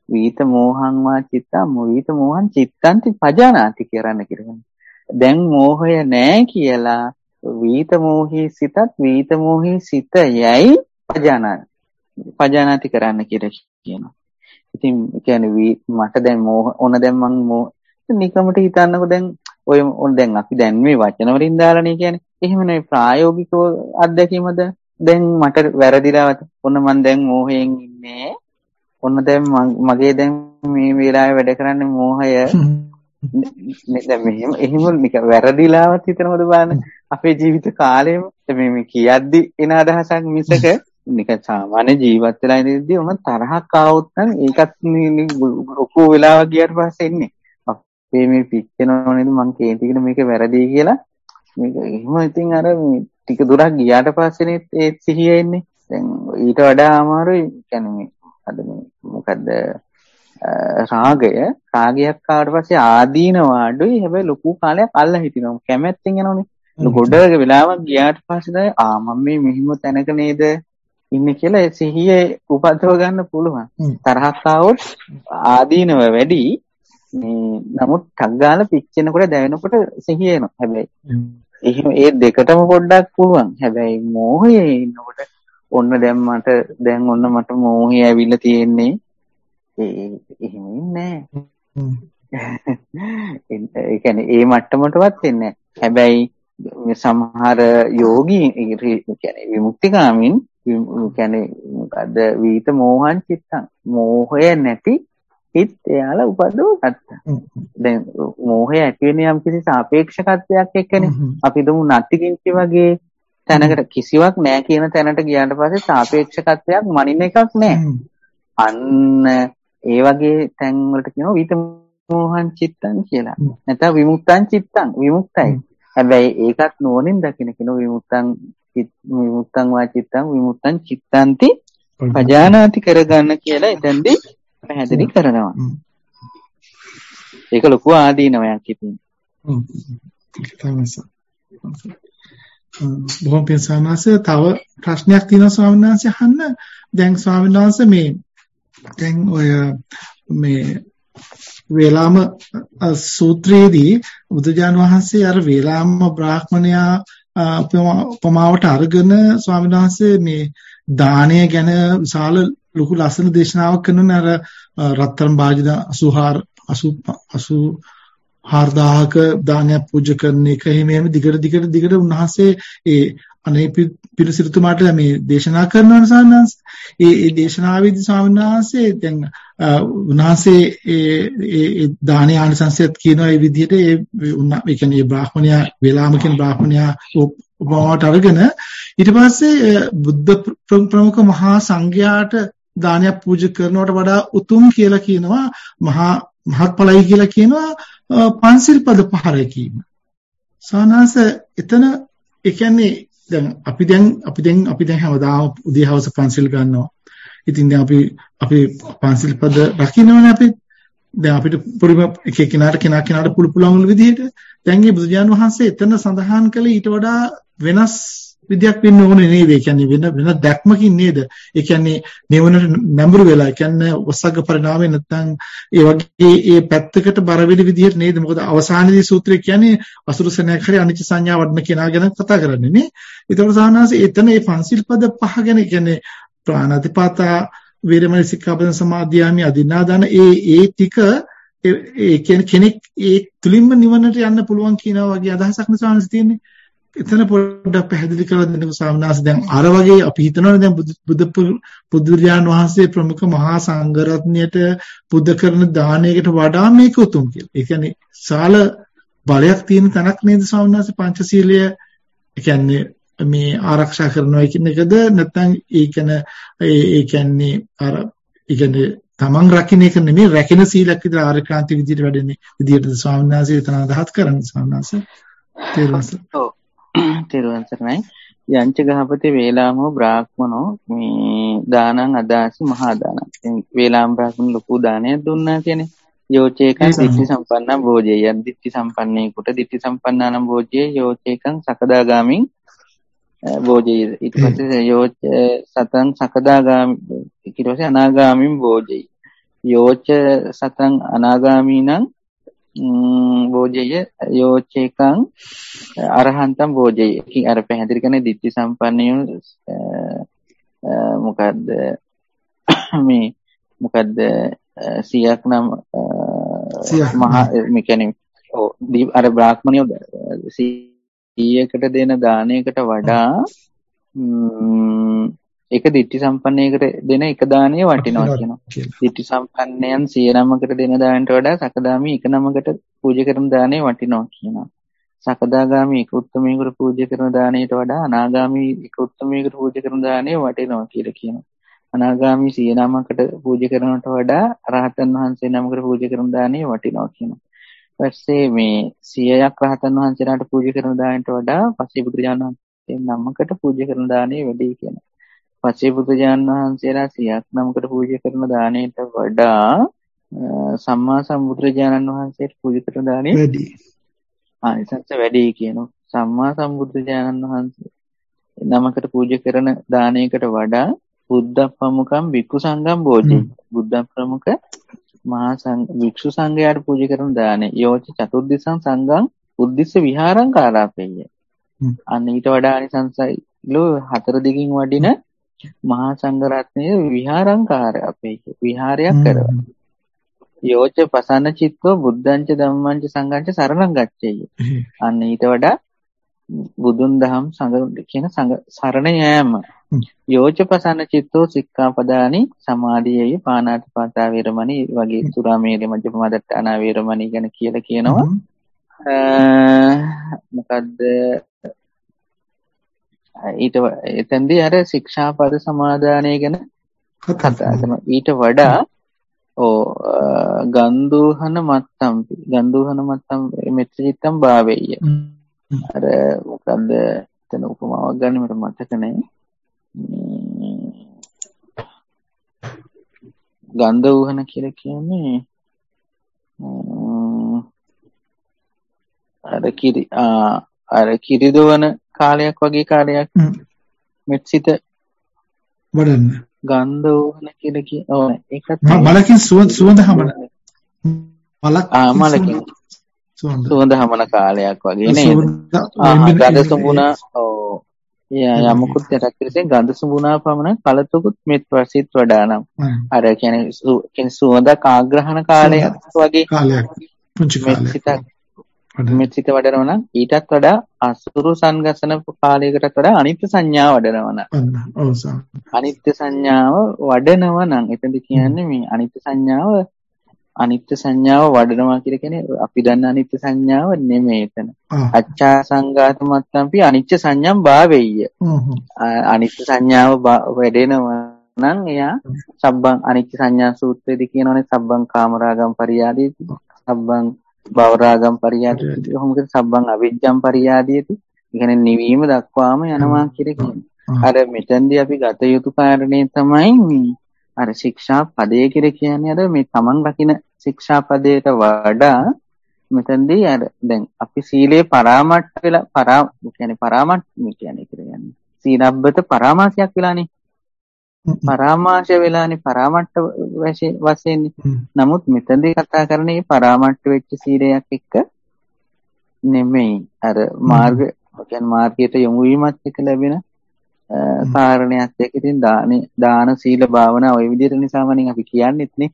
වීත මෝහං වා චිත්තං වීත මෝහං චිත්තන්ති පජානාති කරන්න කියලා. දැන් මෝහය නැහැ කියලා වීත මෝහී සිතත් වීත මෝහී සිත යයි පජානාති පජානාති කරන්න කියලා කියනවා. ඉතින් කියන්නේ මට දැන් මෝහ ඕන දැන් මං මෝහ නිකමට හිතන්නකො දැන් ඔය දැන් අපි දැන් මේ වචන වලින් දාලානේ කියන්නේ. එහෙම නෙවෙයි ප්‍රායෝගිකව අත්දැකීමද දැන් මට වැරදිලා ඔන්න මං දැන් මෝහයෙන් ඉන්නේ. ඔන්න දැන් මගේ දැන් මේ වෙලාවේ වැඩ කරන්නේ මෝහය. දැන් මෙහෙම එහෙම නික වැරදිලාවත් හිතනවද බලන්න අපේ ජීවිත කාලෙම මේ මේ කියද්දි එන අදහසක් මිසක නික සාමාන්‍ය ජීවත් වෙලා ඉඳිද්දී ඔන්න තරහක් ආවොත් නම් ඒකත් ලොකු වෙලාවක් ගියාට පස්සේ එන්නේ. අපේ මේ පිච්චෙනව නේද මං කේන්තිගෙන මේක වැරදි කියලා මේක එහෙම ඉතින් අර ටික දුරක් ගියාට පස්සේනේ ඒ සිහිය එන්නේ. දැන් ඊට වඩා අමාරුයි කියන්නේ අද මේ මොකද්ද රාගය රාගයක් ආවට පස්සේ ආදීනව අඩුයි. හැබැයි ලොකු කාලයක් අල්ල හිටිනවා. කැමැත්තෙන් යනවනේ. ගොඩක වෙලාවක් ගියාට පස්සේ ආ මම මේ මෙහිම තැනක නේද ඉන්නේ කියලා ඒ සිහිය උපදව ගන්න පුළුවන්. තරහක් ආවොත් ආදීනව වැඩි. මේ නමුත් ටග්ගාල පිච්චෙනකොට දැවෙනකොට සිහිය එනවා. හැබැයි එහෙම ඒ දෙකටම පොඩ්ඩක් පුළුවන්. හැබැයි මෝහයේ ඉන්නකොට ඔන්න දැන් මට දැන් ඔන්න මට මෝහය ඇවිල්ලා තියෙන්නේ. ඒ එහෙම නෑ. ඒ කියන්නේ ඒ මට්ටමටවත් එන්නේ නෑ. හැබැයි සමහර යෝගී කියන්නේ විමුක්තිගාමින් කියන්නේ මොකද වීත මෝහං චිත්තං මෝහය නැති හිත එයාලා උපදව ගත්තා. දැන් මෝහය ඇති වෙන යම් කිසි සාපේක්ෂකත්වයක් එක්කනේ. අපි දුමු නැතිකින්චි වගේ තැනකට කිසිවක් නැහැ කියන තැනට ගියාට පස්සේ සාපේක්ෂකත්වයක් මනින්න එකක් නැහැ. අන්න ඒ වගේ තැන් වලට කියනවා විත මෝහං චිත්තං කියලා. නැත්නම් විමුක්තං චිත්තං විමුක්තයි. හැබැයි ඒකත් නෝනින් දකින්න කියන විමුක්තං විමුක්තං වා චිත්තං විමුක්තං චිත්තන්ති පජානාති කරගන්න කියලා එතෙන්දී පැහැදිලි කරනවා. ඒක ලොකු ආදීනවයක් ඉතින්. හ්ම්. ඒක තමයි සර්. බොහොම පින්සානාස තව ප්‍රශ්නයක් තියෙනවා ස්වාමීන් වහන්සේ අහන්න. දැන් ස්වාමීන් වහන්සේ මේ දැන් ඔය මේ වේලාම සූත්‍රයේදී බුදුජාන විශ්වසේ අර වේලාම බ්‍රාහ්මණයා උපමාවට අරගෙන ස්වාමීන් වහන්සේ මේ දානය ගැන විශාල ලොකු ලස්සන දේශනාවක් කරනවා. අර රත්තරන් බාජිද අසූ හාරදාහක දානයක් පූජා කරන එක එහෙම එහෙම දිගට දිගට දිගට උන්වහන්සේ ඒ අනේ පිළිසිරුතුමාට මේ දේශනා කරනවා සානංශ. ඒ ඒ දේශනාවේදී ස්වාමීන් වහන්සේ දැන් උන්වහන්සේ ඒ ඒ දානීය ආනිසංසයත් කියනවා ඒ විදිහට ඒ ඒ කියන්නේ බ්‍රාහ්මණයා වේලාම කියන බ්‍රාහ්මණයා උපමාවට අරගෙන ඊට පස්සේ බුද්ධ ප්‍රමුඛ මහා සංඝයාට දානයක් පූජා කරනවට වඩා උතුම් කියලා කියනවා මහා මහත්ඵලයි කියලා කියනවා පන්සිල් පද පහ රැකීම. සානංශ එතන ඒ කියන්නේ දැන් අපි දැන් අපි දැන් අපි දැන් හැමදාම උදේ හවස පන්සිල් ගන්නවා. ඉතින් දැන් අපි අපි පන්සිල් පද රකින්නවනේ අපි. දැන් අපිට පොරිම එක එකිනාට කෙනා කෙනාට පුළු පුළුවන් විදිහට දැන් මේ බුදුජාන විශ්වසේ එතන සඳහන් කළේ ඊට වඩා වෙනස් විදියක් වෙන්න ඕනේ නේද? ඒ කියන්නේ වෙන වෙන දැක්මකින් නේද? ඒ කියන්නේ නිවනට නැඹුරු වෙලා, ඒ කියන්නේ වසග්ග පරිණාමය නැත්නම් ඒ වගේ ඒ පැත්තකට බර වෙන විදිහට නේද? මොකද අවසානයේදී සූත්‍රය කියන්නේ අසුරුසනයක් හරි අනිච්ච සංඥා වඩන කෙනා ගැන කතා කරන්නේ නේ. ඒතකොට සාහනාසේ එතන මේ පංචිල් පද පහ ගැන කියන්නේ ප්‍රාණාතිපාතා වේරමණී සික්ඛාපද සමාදියාමි අදින්නාදාන ඒ ඒ ටික ඒ කියන්නේ කෙනෙක් ඒ තුලින්ම නිවනට යන්න පුළුවන් කියනවා වගේ අදහසක් නේ සාහනස් තියෙන්නේ. එතන පොඩ්ඩක් පැහැදිලි කරලා දෙන්නකෝ සාමනාස. දැන් අර වගේ අපි හිතනවනේ දැන් බුදු බුදුරජාණන් වහන්සේ ප්‍රමුඛ මහා සංඝරත්නයට පුද කරන දානයකට වඩා මේක උතුම් කියලා. ඒ කියන්නේ සාල බලයක් තියෙන තැනක් නේද සාමනාස පංචශීලය. ඒ කියන්නේ මේ ආරක්ෂා කරනවා කියන එකද නැත්නම් ඒ කියන්නේ ඒ කියන්නේ අර ඒ කියන්නේ තමන් රකින්න එක නෙමෙයි රැකෙන සීලයක් විතර ආර්ය ක්‍රාන්ති විදිහට වැඩෙන්නේ විදිහට ස්වාමීන් වහන්සේ එතන අදහස් කරන්නේ ස්වාමීන් වහන්සේ. ඔව්. තෙරුවන් සරණයි. යංච ගහපති වේලාමෝ බ්‍රාහ්මනෝ මේ දානං අදාසි මහා දානං. වේලාම බ්‍රාහ්මණ ලොකු දානයක් දුන්නා කියන්නේ යෝචේකං දිට්ඨි සම්පන්න භෝජේ. යම් දිට්ඨි සම්පන්නේකට දිට්ඨි සම්පන්නානම් භෝජේ යෝචේකං සකදාගාමින් භෝජේ. ඊට පස්සේ යෝච සතං සකදාගාමි ඊට පස්සේ අනාගාමින් භෝජේ. යෝච සතං අනාගාමීනං බෝජය යෝචේකං අරහන්තම් බෝජය. ඉතින් අර පැහැදිලි කරන්නේ ditthi සම්පන්නයෝ මොකද්ද මේ මොකද්ද සියක් නම් මහා මේ කියන්නේ ඔව් අර බ්‍රාහ්මණයෝ සීයකට දෙන දානයකට වඩා ඒක ditthi සම්පන්නයකට දෙන එක දානය වටිනවා කියනවා. ditthi සම්පන්නයන් සිය නමකට දෙන දානයට වඩා සකදාමි එක නමකට පූජා කරන දානය වටිනවා කියනවා. සකදාගාමි එක උත්තමයෙකුට පූජා කරන දානයට වඩා අනාගාමි එක උත්තමයෙකුට පූජා කරන දානය වටිනවා කියලා කියනවා. අනාගාමි සිය නමකට පූජා කරනවට වඩා රහතන් වහන්සේ නමකට පූජා කරන දානය වටිනවා කියනවා. ඊපස්සේ මේ සියයක් රහතන් වහන්සේලාට පූජා කරන දානයට වඩා පස්සේ බුදුරජාණන් වහන්සේ නමකට පූජා කරන දානය වැඩි කියනවා. පස්සේ බුදුරජාණන් වහන්සේලා සියක් නමකට පූජා කරන දානයට වඩා සම්මා සම්බුදුරජාණන් වහන්සේට පූජා කරන දානය වැඩි. ආනිසංස වැඩි කියනවා. සම්මා සම්බුදුරජාණන් වහන්සේ නමකට පූජා කරන දානයකට වඩා බුද්ධ ප්‍රමුඛම් වික්ඛු සංඝම් බෝධි. බුද්ධ ප්‍රමුඛ මහා සංඝ වික්ෂු සංඝයාට පූජා කරන දානය. යෝච චතුර්දිසං සංඝං උද්දිස්ස විහාරං කාලාපෙය්‍ය. අන්න ඊට වඩා ආනිසංසයි ලෝ හතර දිගින් වඩින මහා සංඝ රත්නයේ විහාරංකාරයපෙය්‍ය. විහාරයක් කරනවා. යෝච පසන්න චිත්තෝ බුද්ධංච ධම්මංච සංඝංච සරණං ගච්ඡේය. අන්න ඊට වඩා බුදුන් දහම් සංඝ කියන සංඝ සරණ යෑම. යෝච පසන්න චිත්තෝ සික්ඛාපදානි සමාධියයි පාණාතිපාතා වේරමණී වගේ සුරාමේරය මජ්ජපමාදට්ඨානා වේරමණී ගැන කියලා කියනවා. මොකද්ද ඊට එතෙන්දී අර ශික්ෂාපද සමාදානය ගැන කතා කරනවා. ඊට වඩා ඕ ගන්දුහන මත්තම් ගන්දුහන මත්තම් මෙත්‍රිතම් භාවෙය. අර මොකද්ද එතන උපමාවක් ගන්න මට මතක නැහැ. ගන්ධ කියලා කියන්නේ අර කිරි අර කිරි දවන කාලයක් වගේ කාලයක් මෙත්සිත වඩන්න ගන්ධ වහන කියලා කියන ඕන ඒකත් මලකින් සුවඳ සුවඳ හමන මලක් ආ මලකින් සුවඳ හමන කාලයක් වගේ නේද? ආ ගඳ සුඹුණා ඔව් යා යමුකුත් යටත්පිරිසෙන් ගඳ සුඹුණා පමණ කලතුකුත් මෙත් වර්ෂිත වඩා නම් අර කියන්නේ කියන්නේ සුවඳ කාග්‍රහණ කාලයක් වගේ කාලයක් පුංචි කාලයක් මෙත්සිත වඩනවා නම් ඊටත් වඩා අසුරු සංගසන කාලයකටත් වඩා අනිත්‍ය සංඥාව වඩනවා නම් අනිත්‍ය සංඥාව වඩනවා නම් එතනදි කියන්නේ මේ අනිත්‍ය සංඥාව අනිත්‍ය සංඥාව වඩනවා කියලා කියන්නේ අපි දන්න අනිත්‍ය සංඥාව නෙමෙයි එතන. අච්ඡා සංඝාත මත්තම්පි අනිත්‍ය සංඥම් භාවෙය්‍ය. අනිත්‍ය සංඥාව වැඩෙනවා නම් එයා සබ්බං අනිත්‍ය සංඥා සූත්‍රයේදී කියනවානේ සබ්බං කාමරාගම් පරියාදීති සබ්බං භවරාගම් පරියාදීති කොහොමද සබ්බං අවිජ්ජම් පරියාදීති. ඒ කියන්නේ නිවීම දක්වාම යනවා කියලා කියනවා. අර මෙතෙන්දී අපි ගත යුතු කාරණේ තමයි මේ අර ශික්ෂා පදේ කියලා කියන්නේ අර මේ තමන් රකින්න ශික්ෂා පදයට වඩා මෙතෙන්දී අර දැන් අපි සීලේ පරාමට්ඨ වෙලා පරා කියන්නේ පරාමට්ඨ කියන්නේ කියන්නේ සීලබ්බත පරාමාසයක් වෙලානේ පරාමාශ වෙලානේ පරාමට්ඨ වශයෙන්. නමුත් මෙතෙන්දී කතා කරන්නේ පරාමට්ඨ වෙච්ච සීලයක් එක්ක නෙමෙයි අර මාර්ග කියන්නේ මාර්ගයට යොමු වීමත් එක්ක ලැබෙන කාරණයක් එක්ක. ඉතින් දාන දාන සීල භාවනා ওই විදිහට නිසාමනේ අපි කියන්නේත් නේ.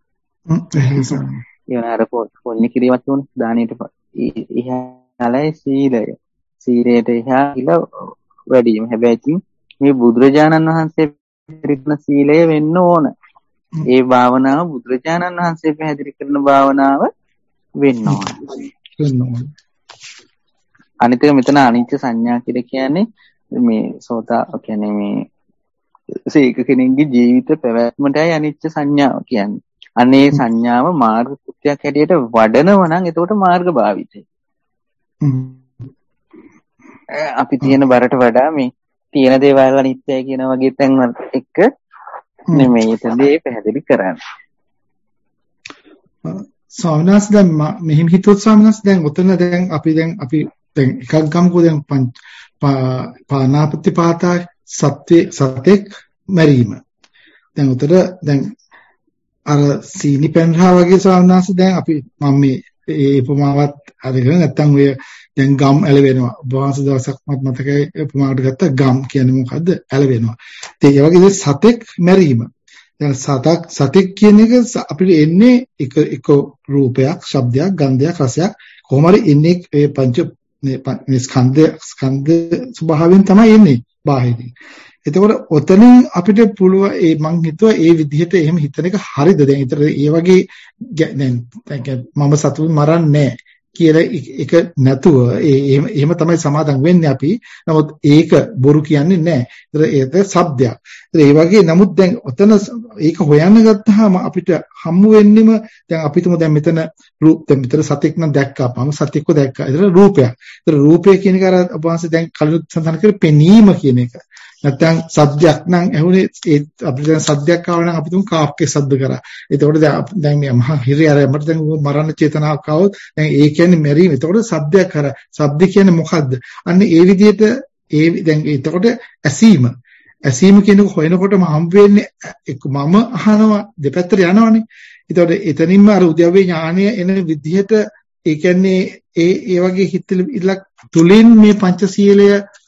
ඒ අර පොණ්‍ය කිරීමත් උන දානෙට ඉහළයි සීලය. සීලයට ඉහළ වැඩිම. හැබැයි මේ බුදුරජාණන් වහන්සේ පිළිපදින සීලය වෙන්න ඕන. ඒ භාවනාව බුදුරජාණන් වහන්සේ පැහැදිලි කරන භාවනාව වෙන්න ඕන. වෙන්න ඕන. අනිත් එක මෙතන අනිත්‍ය සංඥා කියලා කියන්නේ මේ සෝතා කියන්නේ මේ සීක කෙනෙක්ගේ ජීවිත පැවැත්මටයි අනිත්‍ය සංඥාව කියන්නේ. අනේ සංඥාව මාර්ග කෘත්‍යයක් හැටියට වඩනවා නම් එතකොට මාර්ග භාවිතයි. අපි තියෙන බරට වඩා මේ තියෙන දේවල් අනිත්‍යයි කියන වගේ තැන් එක්ක නෙමෙයි එතනදී පැහැදිලි කරන්නේ. සෝනස් දැන් මෙහිම හිතුවත් සෝනස් දැන් උතන දැන් අපි දැන් අපි දැන් එකක් ගමුකෝ දැන් පානාපති පාතා සත්‍යේ සතෙක් මරීම. දැන් උතර දැන් අර සීනි පැන්රා වගේ ස්වාමීන් වහන්සේ දැන් අපි මම මේ ඒ උපමාවත් අරගෙන නැත්තම් ඔය දැන් ගම් ඇලවෙනවා. වහන්සේ දවසක් මත් මතකයි උපමාවට ගත්ත ගම් කියන්නේ මොකද්ද? ඇලවෙනවා. ඉතින් ඒ වගේ සතෙක් මැරීම. දැන් සතක් සතෙක් කියන එක අපිට එන්නේ එක එක රූපයක්, ශබ්දයක්, ගන්ධයක්, රසයක් කොහොම හරි එන්නේ ඒ පංච මේ ස්කන්ධ ස්කන්ධ ස්වභාවයෙන් තමයි එන්නේ බාහිරින්. එතකොට ඔතනින් අපිට පුළුවන් ඒ මං හිතුවා ඒ විදිහට එහෙම හිතන එක හරිද? දැන් ඊතර ඒ වගේ දැන් මම සතුන් මරන්නේ නැහැ කියලා එක නැතුව ඒ එහෙම තමයි සමාදම් වෙන්නේ අපි. නමුත් ඒක බොරු කියන්නේ නැහැ. ඒතර ඒක શબ્දයක්. ඒ වගේ නමුත් දැන් ඔතන ඒක හොයන්න ගත්තාම අපිට හම්බ වෙන්නෙම දැන් අපිටම දැන් මෙතන රූප දැන් මෙතන සතෙක් නම් දැක්කාම සතෙක්ව දැක්කා. ඒතර රූපයක්. ඒතර රූපය කියන එක අර අපවාංශ දැන් කලින් සඳහන් කරේ පෙනීම කියන එක. නැත්නම් සද්දයක් නම් ඇහුනේ ඒ අපිට දැන් සද්දයක් ආව නම් අපි තුන් කාක්කේ සද්ද කරා. එතකොට දැන් මේ මහා හිරේ අර මට දැන් මරණ චේතනාවක් ආවොත් දැන් ඒ කියන්නේ මැරීම. එතකොට සද්දයක් කර. සද්ද කියන්නේ මොකද්ද? අන්න ඒ විදිහට ඒ දැන් එතකොට ඇසීම. ඇසීම කියනක හොයනකොටම හම්බ වෙන්නේ මම අහනවා දෙපැත්තට යනවනේ. එතකොට එතනින්ම අර උද්‍යවේ ඥානය එන විදිහට ඒ කියන්නේ ඒ ඒ වගේ හිතලක් තුලින් මේ පංචශීලය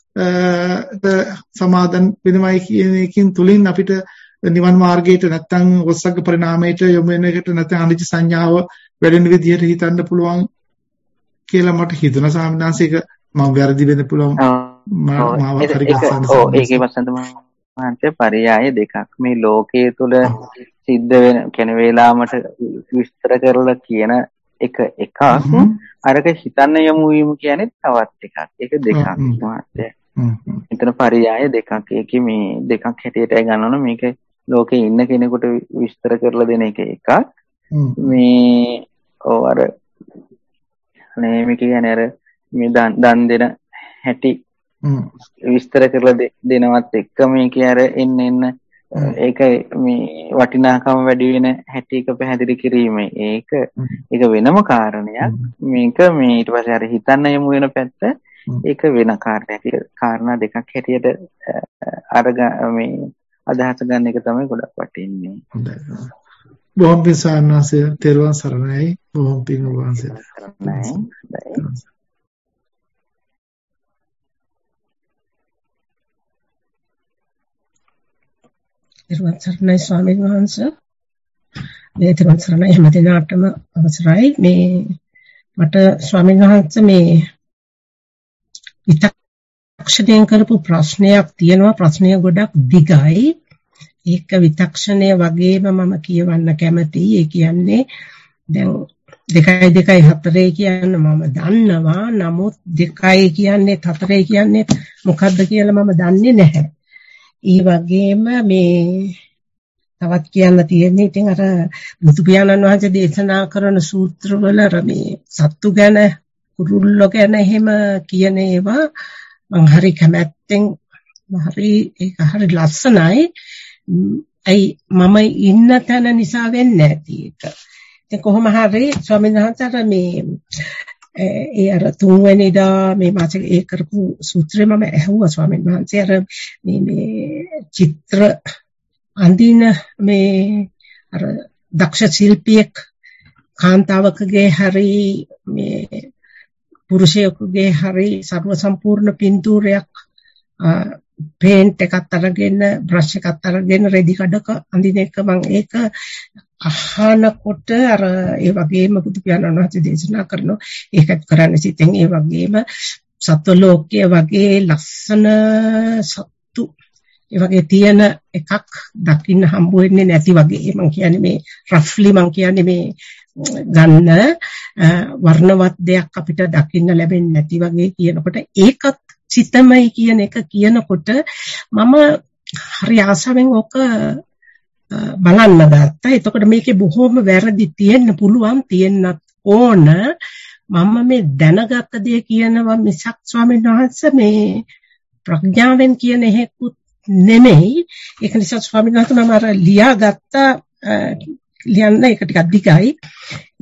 සමාදන් වෙනවයි කියන එකකින් තුලින් අපිට නිවන් මාර්ගයට නැත්තම් ඔස්සග්ග පරිණාමයට යොමු වෙන එකට නැත්නම් අනිච්ච සංඥාව වැඩෙන විදිහට හිතන්න පුළුවන් කියලා මට හිතුණා. සාමනාසික මම වැරදි වෙන්න පුළුවන්. මාව හරි ගස්සන්න. ඔව් ඒකේ වසන්ත මහන්සිය පරයය දෙකක්. මේ ලෝකයේ තුල සිද්ධ වෙන කෙන වේලාමට විස්තර කරලා කියන එක එකක්. අරක හිතන්න යමු වීම කියන්නේ තවත් එකක්. ඒක දෙකක් මාත්‍ය. එතන පරයය දෙකක්. ඒකේ මේ දෙකක් හැටියට ගන්නවනම් මේක ලෝකේ ඉන්න කෙනෙකුට විස්තර කරලා දෙන එක එකක්. මේ ඔව් අර නේ මේක කියන්නේ අර මේ දන් දෙන හැටි විස්තර කරලා දෙනවත් එක්ක මේකේ අර එන්න එන්න ඒක මේ වටිනාකම වැඩි වෙන හැටි එක පැහැදිලි කිරීම ඒක ඒක වෙනම කාරණයක්. මේක මේ ඊට පස්සේ අර හිතන්න යමු වෙන පැත්ත ඒක වෙන කාරණයක්. කාරණා දෙකක් හැටියට අර මේ අදහස ගන්න එක තමයි ගොඩක් වටින්නේ. බොහොම පිං සාන්නාසේ තෙරුවන් සරණයි. බොහොම පිං වහන්සේට සරණයි. තෙරුවන් සරණයි ස්වාමීන් වහන්සේ. මේ තෙරුවන් සරණයි හැම දිනකටම අවසරයි. මේ මට ස්වාමීන් වහන්සේ මේ විතක්ෂණයෙන් කරපු ප්‍රශ්නයක් තියෙනවා. ප්‍රශ්නය ගොඩක් දිගයි. ඒක විතක්ෂණය වගේම මම කියවන්න කැමතියි. ඒ කියන්නේ දැන් දෙකයි දෙකයි හතරේ කියන්නේ මම දන්නවා. නමුත් දෙකයි කියන්නේ හතරේ කියන්නේ මොකද්ද කියලා මම දන්නේ නැහැ. ඒ වගේම මේ තවත් කියන්න තියෙන්නේ ඉතින් අර බුදු පියාණන් වහන්සේ දේශනා කරන සූත්‍රවල මේ සත්තු ගැන කුරුල්ලෝ ගැන එහෙම කියන ඒවා මම හරි කැමැත්තෙන් හරි ඒක හරි ලස්සනයි. අයි මම ඉන්න තැන නිසා වෙන්නේ නැති එක. ඉතින් කොහොම හරි ස්වාමීන් වහන්සේට මේ ඒ අර තුන්වෙනිදා මේ මාසේ ඒ කරපු සූත්‍රය මම ඇහුවා ස්වාමීන් වහන්සේ අර මේ මේ චිත්‍ර අඳින මේ අර දක්ෂ ශිල්පියෙක් කාන්තාවකගේ හරි මේ පුරුෂයෙකුගේ හරි සර්ව සම්පූර්ණ පින්තූරයක් පේන්ට් එකක් අරගෙන බ්‍රෂ් එකක් අරගෙන රෙදි කඩක අඳින එක මම ඒක අහනකොට අර ඒ වගේම බුදු පියාණන් වහන්සේ දේශනා කරනවා ඒකත් කරන්න සිතෙන් ඒ වගේම සත්ව ලෝකයේ වගේ ලස්සන සත්තු ඒ වගේ තියෙන එකක් දකින්න හම්බ වෙන්නේ නැති වගේ මම කියන්නේ මේ රෆ්ලි මම කියන්නේ මේ ගන්න වර්ණවත් දෙයක් අපිට දකින්න ලැබෙන්නේ නැති වගේ කියනකොට ඒකත් සිතමයි කියන එක කියනකොට මම හරි ආසාවෙන් ඔක බලන්න ගත්තා. එතකොට මේකේ බොහොම වැරදි තියෙන්න පුළුවන් තියෙන්නත් ඕන. මම මේ දැනගත්ත දේ කියනවා මිසක් ස්වාමීන් වහන්සේ මේ ප්‍රඥාවෙන් කියන එකකුත් නෙමෙයි. ඒක නිසා ස්වාමීන් වහන්සේ මම අර ලියාගත්ත ලියන්න ඒක ටිකක් දිගයි.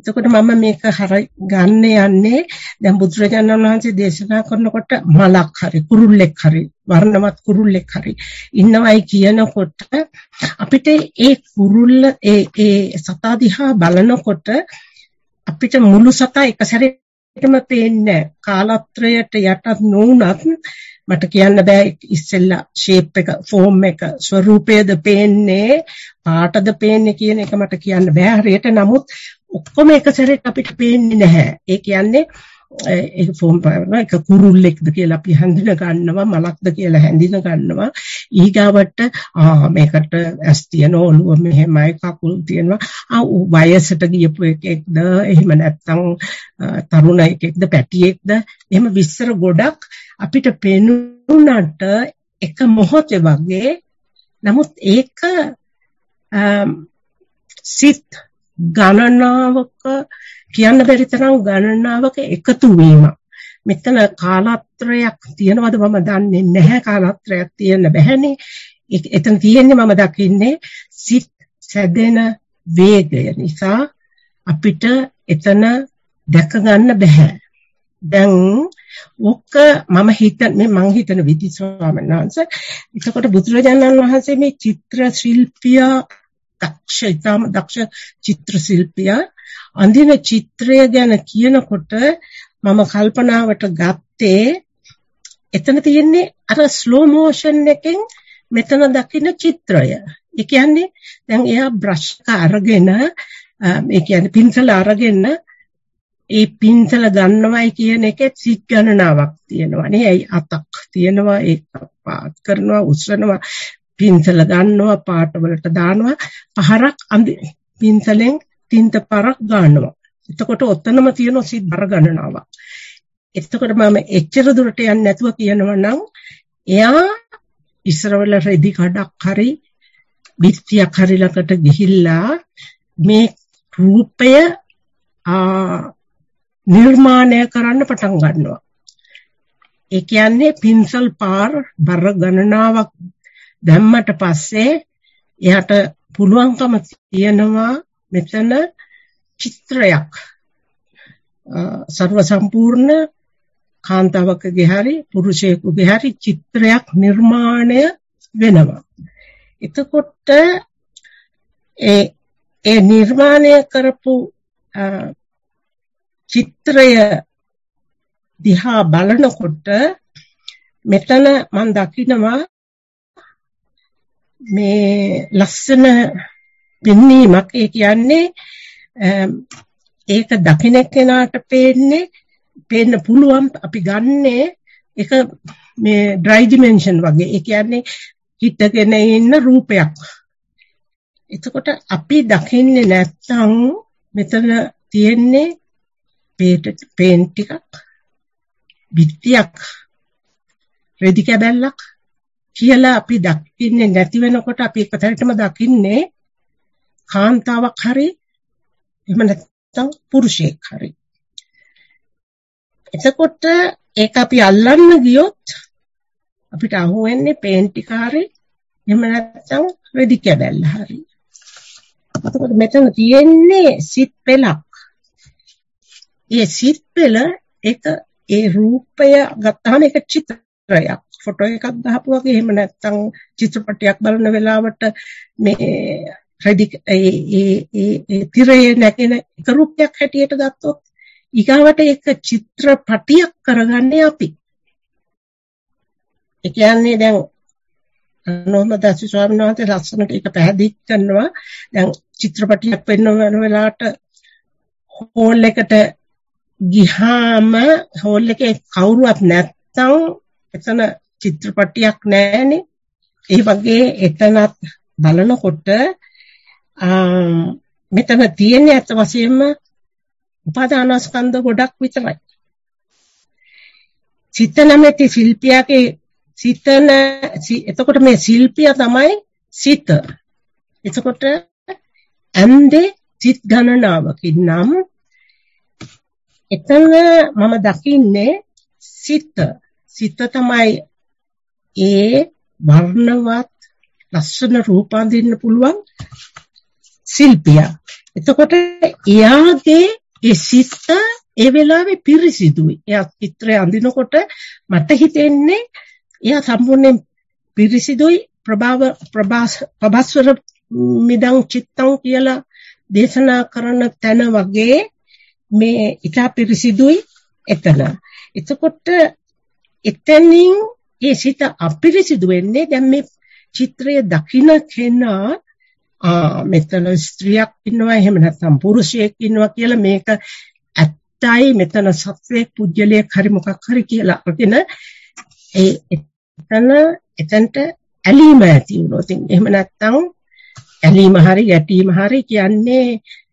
එතකොට මම මේක හර ගන්න යන්නේ දැන් බුදුරජාණන් වහන්සේ දේශනා කරනකොට මලක් හරි කුරුල්ලෙක් හරි වර්ණවත් කුරුල්ලෙක් හරි ඉන්නවයි කියනකොට අපිට ඒ කුරුල්ල ඒ ඒ සතා දිහා බලනකොට අපිට මුළු සතා එක සැරේටම පේන්නේ කාලත්‍රයට යටත් නොවුනත් මට කියන්න බෑ ඉස්සෙල්ලා ෂේප් එක ෆෝම් එක ස්වරූපයද පේන්නේ පාටද පේන්නේ කියන එක මට කියන්න බෑ හරියට. නමුත් ඔක්කොම එක සැරේට අපිට පේන්නේ නැහැ. ඒ කියන්නේ ඒක ෆෝම් පාරන එක කුරුල්ලෙක්ද කියලා අපි හඳුන ගන්නවා මලක්ද කියලා හඳුන ගන්නවා. ඊගාවට ආ මේකට ඇස් තියෙන ඔළුව මෙහෙමයි කකුල් තියෙනවා. ආ වයසට ගියපු එකෙක්ද එහෙම නැත්නම් තරුණ එකෙක්ද පැටියෙක්ද එහෙම විස්තර ගොඩක් අපිට පේනුනට එක මොහොතේ වගේ. නමුත් ඒක සිත් ගණනාවක කියන්න බැරි තරම් ගණනාවක එකතු වීම. මෙතන කාලත්‍රයක් තියෙනවද මම දන්නේ නැහැ. කාලත්‍රයක් තියෙන්න බැහැනේ. එතන තියෙන්නේ මම දකින්නේ සිත් සැදෙන වේගය නිසා අපිට එතන දැක ගන්න බෑ. දැන් ඔක මම හිතන්නේ මං හිතන විදි ස්වාමීන් වහන්සේ එතකොට බුදුරජාණන් වහන්සේ මේ චිත්‍ර ශිල්පියා දක්ෂ ඉතාම දක්ෂ චිත්‍ර ශිල්පියා අඳින චිත්‍රය ගැන කියනකොට මම කල්පනාවට ගත්තේ එතන තියෙන්නේ අර ස්ලෝ මෝෂන් එකෙන් මෙතන දකින්න චිත්‍රය. ඒ කියන්නේ දැන් එයා බ්‍රෂ් එක අරගෙන ඒ කියන්නේ පින්සල අරගෙන ඒ පින්සල ගන්නවයි කියන එකේ සිත් ගණනාවක් තියෙනවා නේ. ඒ අතක් තියෙනවා ඒක පාත් කරනවා උස්සනවා පින්සල ගන්නවා පාට වලට දානවා පහරක් අඳි පින්සලෙන් තින්ත පරක් ගන්නවා. එතකොට ඔතනම තියෙන සිත් බර ගණනාවක්. එතකොට මම එච්චර දුරට යන්නේ නැතුව කියනවා නම් එයා ඉස්සරවල රෙදි කඩක් හරි බිත්තියක් හරි ළඟට ගිහිල්ලා මේ රූපය නිර්මාණය කරන්න පටන් ගන්නවා. ඒ කියන්නේ පින්සල් පාර බර ගණනාවක් දැම්මට පස්සේ එයාට පුළුවන්කම තියෙනවා මෙතන චිත්‍රයක් සර්ව සම්පූර්ණ කාන්තාවකගේ හරි පුරුෂයෙකුගේ හරි චිත්‍රයක් නිර්මාණය වෙනවා. එතකොට ඒ ඒ නිර්මාණය කරපු චිත්‍රය දිහා බලනකොට මෙතන මම දකිනවා මේ ලස්සන පින්නීමක්. ඒ කියන්නේ ඒක දකින්න කෙනාට පේන්නේ පේන්න පුළුවන් අපි ගන්නේ ඒක මේ ඩ්‍රයි ඩිමෙන්ෂන් වගේ. ඒ කියන්නේ හිටගෙන ඉන්න රූපයක්. එතකොට අපි දකින්නේ නැත්නම් මෙතන තියෙන්නේ පේන් ටිකක් බිත්තියක් රෙදි කැබැල්ලක් කියලා අපි දකින්නේ නැති වෙනකොට අපි එකතරටම දකින්නේ කාන්තාවක් හරි එහෙම නැත්නම් පුරුෂයෙක් හරි. එතකොට ඒක අපි අල්ලන්න ගියොත් අපිට අහුවෙන්නේ පේන් ටික හරි එහෙම නැත්නම් රෙදි කැබැල්ල හරි. එතකොට මෙතන තියෙන්නේ සිත් පෙළක්. ඒ සිත් පෙළ එක ඒ රූපය ගත්තාම ඒක චිත්‍රයක් ෆොටෝ එකක් ගහපු වගේ එහෙම නැත්නම් චිත්‍රපටයක් බලන වෙලාවට මේ රෙදි ඒ ඒ ඒ තිරයේ නැගෙන එක රූපයක් හැටියට ගත්තොත් ඊගාවට ඒක චිත්‍රපටියක් කරගන්නේ අපි. ඒ කියන්නේ දැන් නෝමදාසි ස්වාමීන් වහන්සේ ලස්සනට ඒක පැහැදිලි කරනවා. දැන් චිත්‍රපටියක් වෙනවන වෙලාවට හෝල් එකට ගිහාම හෝල් එකේ කවුරුවත් නැත්තම් එතන චිත්‍රපටියක් නැහැනේ. ඒ වගේ එතනත් බලනකොට මෙතන තියෙන්නේ අත වශයෙන්ම උපාදානස්කන්ධ ගොඩක් විතරයි. සිත නැමැති ශිල්පියාගේ සිතන එතකොට මේ ශිල්පියා තමයි සිත. එතකොට ඇන්දේ සිත් ගණනාවකින් නම් එතන මම දකින්නේ සිත. සිත තමයි ඒ වර්ණවත් ලස්සන රූප අඳින්න පුළුවන් ශිල්පියා. එතකොට එයාගේ ඒ සිත ඒ වෙලාවේ පිරිසිදුයි. එයා චිත්‍රය අඳිනකොට මට හිතෙන්නේ එයා සම්පූර්ණයෙන් පිරිසිදුයි. ප්‍රභාව ප්‍රභාස්වර මිදං චිත්තං කියලා දේශනා කරන තැන වගේ මේ ඉතා පිරිසිදුයි එතන. එතකොට එතනින් ඒ සිත අපිරිසිදු වෙන්නේ දැන් මේ චිත්‍රය දකින්න කෙනා ආ මෙතන ස්ත්‍රියක් ඉන්නවා එහෙම නැත්නම් පුරුෂයෙක් ඉන්නවා කියලා මේක ඇත්තයි මෙතන සත්වයක් පුජ්‍යලයක් හරි මොකක් හරි කියලා අගෙන ඒ එතන එතනට ඇලීම ඇති වුණොත් එහෙම නැත්නම් ඇලීම හරි ගැටීම හරි කියන්නේ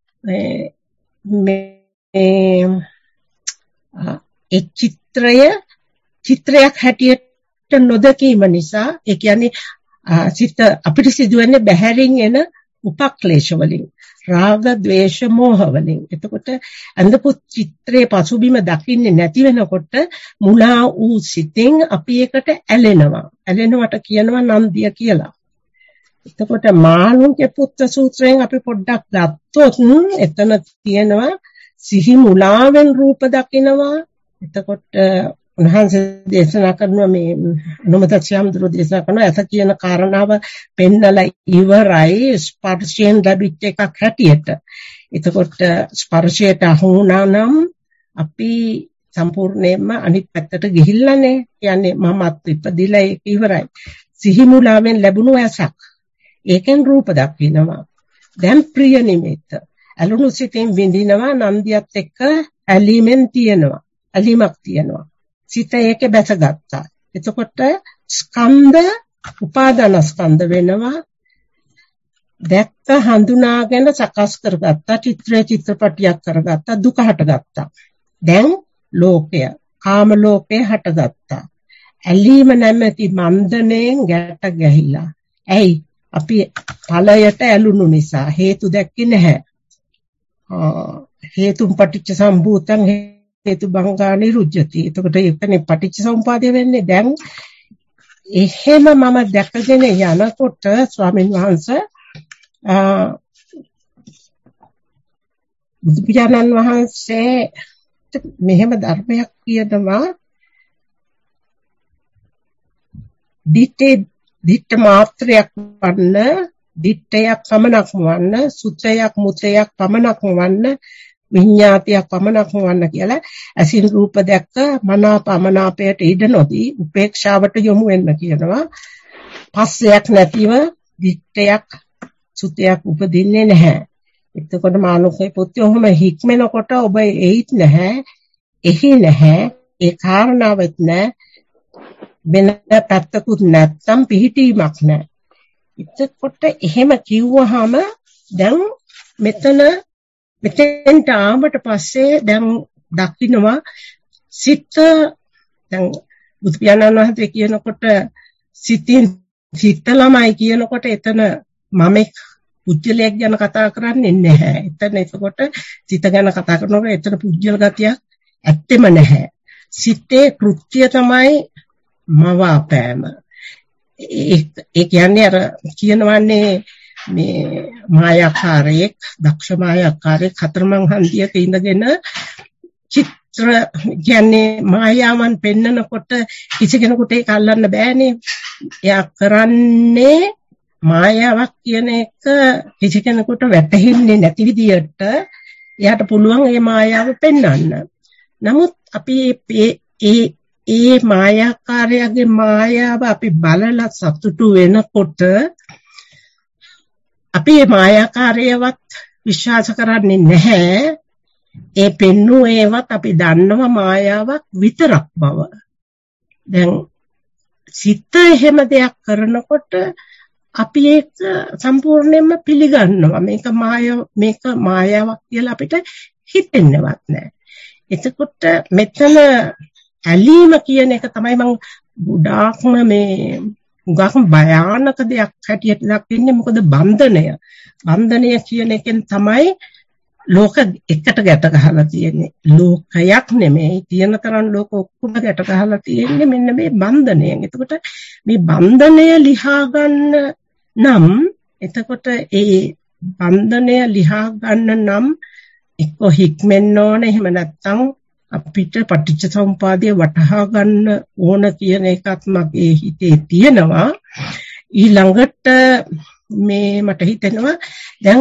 මේ ඒ චිත්‍රය චිත්‍රයක් හැටියට නොදකීම නිසා ඒ කියන්නේ සිත අපිරිසිදු වෙන්නේ බහැරින් එන උපක්ලේශ වලින් රාග ద్వේෂ මෝහ වලින්. එතකොට අන්දපු චිත්‍රයේ පසුබිම දකින්නේ නැති වෙනකොට මුලා වූ සිතෙන් අපි එකට ඇලෙනවා. ඇලෙනවට කියනවා නන්දිය කියලා. එතකොට මාළුන්ගේ පුත්‍ර සූත්‍රයෙන් අපි පොඩ්ඩක් ගත්තොත් එතන තියෙනවා සිහි මුලාවෙන් රූප දකිනවා. එතකොට උන්වහන්සේ දේශනා කරනවා මේ අනුමතක්ෂයම්දුර දේශනා කරනවා ඇස කියන කාරණාව පෙන්නලා ඉවරයි ස්පර්ශයෙන් ලැබිච්ච එකක් හැටියට. එතකොට ස්පර්ශයට අහු වුණා නම් අපි සම්පූර්ණයෙන්ම අනිත් පැත්තට ගිහිල්ලානේ. කියන්නේ මමත් ඉපදිලා ඒක ඉවරයි. සිහි මුලාවෙන් ලැබුණු ඇසක්. ඒකෙන් රූප දකින්නවා. දැන් ප්‍රිය නිමිත්ත. අලුණු සිතින් විඳිනවා නන්දියත් එක්ක ඇලීමෙන් තියෙනවා. ඇලීමක් තියෙනවා. සිත ඒකේ බැසගත්තා. එතකොට ස්කන්ධ උපාදාන ස්කන්ධ වෙනවා. දැක්ක හඳුනාගෙන සකස් කරගත්තා. චිත්‍රය චිත්‍රපටියක් කරගත්තා. දුක හටගත්තා. දැන් ලෝකය කාම ලෝකේ හටගත්තා. ඇලීම නැමැති මන්දණයෙන් ගැට ගැහිලා. ඇයි? අපි ඵලයට ඇලුණු නිසා හේතු දැක්කේ නැහැ. හේතුම් පටිච්ච සම්භූතං හේතු බංගා නිරුජ්ජති. එතකොට ඒකනේ පටිච්ච සමුපාදය වෙන්නේ. දැන් එහෙම මම දැකගෙන යනකොට ස්වාමීන් වහන්සේ බුදු පියාණන් වහන්සේ මෙහෙම ධර්මයක් කියනවා. දිත්තේ දිත්ත මාත්‍රයක් වන්න දිත්තයක් පමණක් වන්න සුත්‍රයක් මුත්‍රයක් පමණක් වන්න විඤ්ඤාතියක් පමණක් වන්න කියලා අසින් රූප දැක්ක මනාපමනාපයට ඉඩ නොදී උපේක්ෂාවට යොමු වෙන්න කියනවා. පස්සයක් නැතිව දිත්තයක් සුත්‍රයක් උපදින්නේ නැහැ. එතකොට මානුෂේ පුත්‍ය ඔහොම හික්මනකොට ඔබ එයිත් නැහැ, එහි නැහැ, ඒ කාරණාවත් නැහැ, වෙන පැත්තකුත් නැත්තම් පිහිටීමක් නැහැ. එතකොට එහෙම කිව්වහම දැන් මෙතන මෙතෙන්ට ආවට පස්සේ දැන් දකින්නවා සිත දැන් බුදු පියාණන් වහන්සේ කියනකොට සිතින් සිත ළමයි කියනකොට එතන මමෙක් පුජ්‍යලයක් ගැන කතා කරන්නේ නැහැ. එතන එතකොට සිත ගැන කතා කරනකොට එතන පුජ්‍යල ගතියක් ඇත්තෙම නැහැ. සිතේ කෘත්‍ය තමයි මවාපෑම. ඒ කියන්නේ අර කියනවන්නේ මේ මායාකාරයෙක් දක්ෂ මායාකාරයෙක් හතරමං හන්දියක ඉඳගෙන චිත්‍ර කියන්නේ මායාවන් පෙන්නකොට කිසි කෙනෙකුට ඒක අල්ලන්න බෑනේ. එයා කරන්නේ මායාවක් කියන එක කිසි කෙනෙකුට වැටහෙන්නේ නැති විදියට එයාට පුළුවන් මේ මායාව පෙන්වන්න. නමුත් අපි ඒ ඒ මායාකාරයාගේ මායාව අපි බලලා සතුටු වෙනකොට අපි මේ මායාකාරයවත් විශ්වාස කරන්නේ නැහැ. ඒ පෙන්නු ඒවත් අපි දන්නවා මායාවක් විතරක් බව. දැන් සිත එහෙම දෙයක් කරනකොට අපි ඒක සම්පූර්ණයෙන්ම පිළිගන්නවා. මේක මායාව මේක මායාවක් කියලා අපිට හිතෙන්නේවත් නැහැ. එතකොට මෙතන ඇලීම කියන එක තමයි මම ගොඩාක්ම මේ ගොඩාක්ම භයානක දෙයක් හැටියට දක්වන්නේ. මොකද බන්ධනය බන්ධනය කියන එකෙන් තමයි ලෝක එකට ගැට ගහලා තියෙන්නේ. ලෝකයක් නෙමෙයි, තියෙන තරම් ලෝක ඔක්කොම ගැට ගහලා තියෙන්නේ මෙන්න මේ බන්ධනයෙන්. එතකොට මේ බන්ධනය ලිහා ගන්න නම් එතකොට ඒ බන්ධනය ලියා ගන්න නම් එක්ක හික්මෙන්න ඕන, එහෙම නැත්නම් අපිට පටිච්ච සමුපාදය වටහා ගන්න ඕන කියන එකත් මගේ හිතේ තියෙනවා. ඊළඟට මේ මට හිතෙනවා දැන්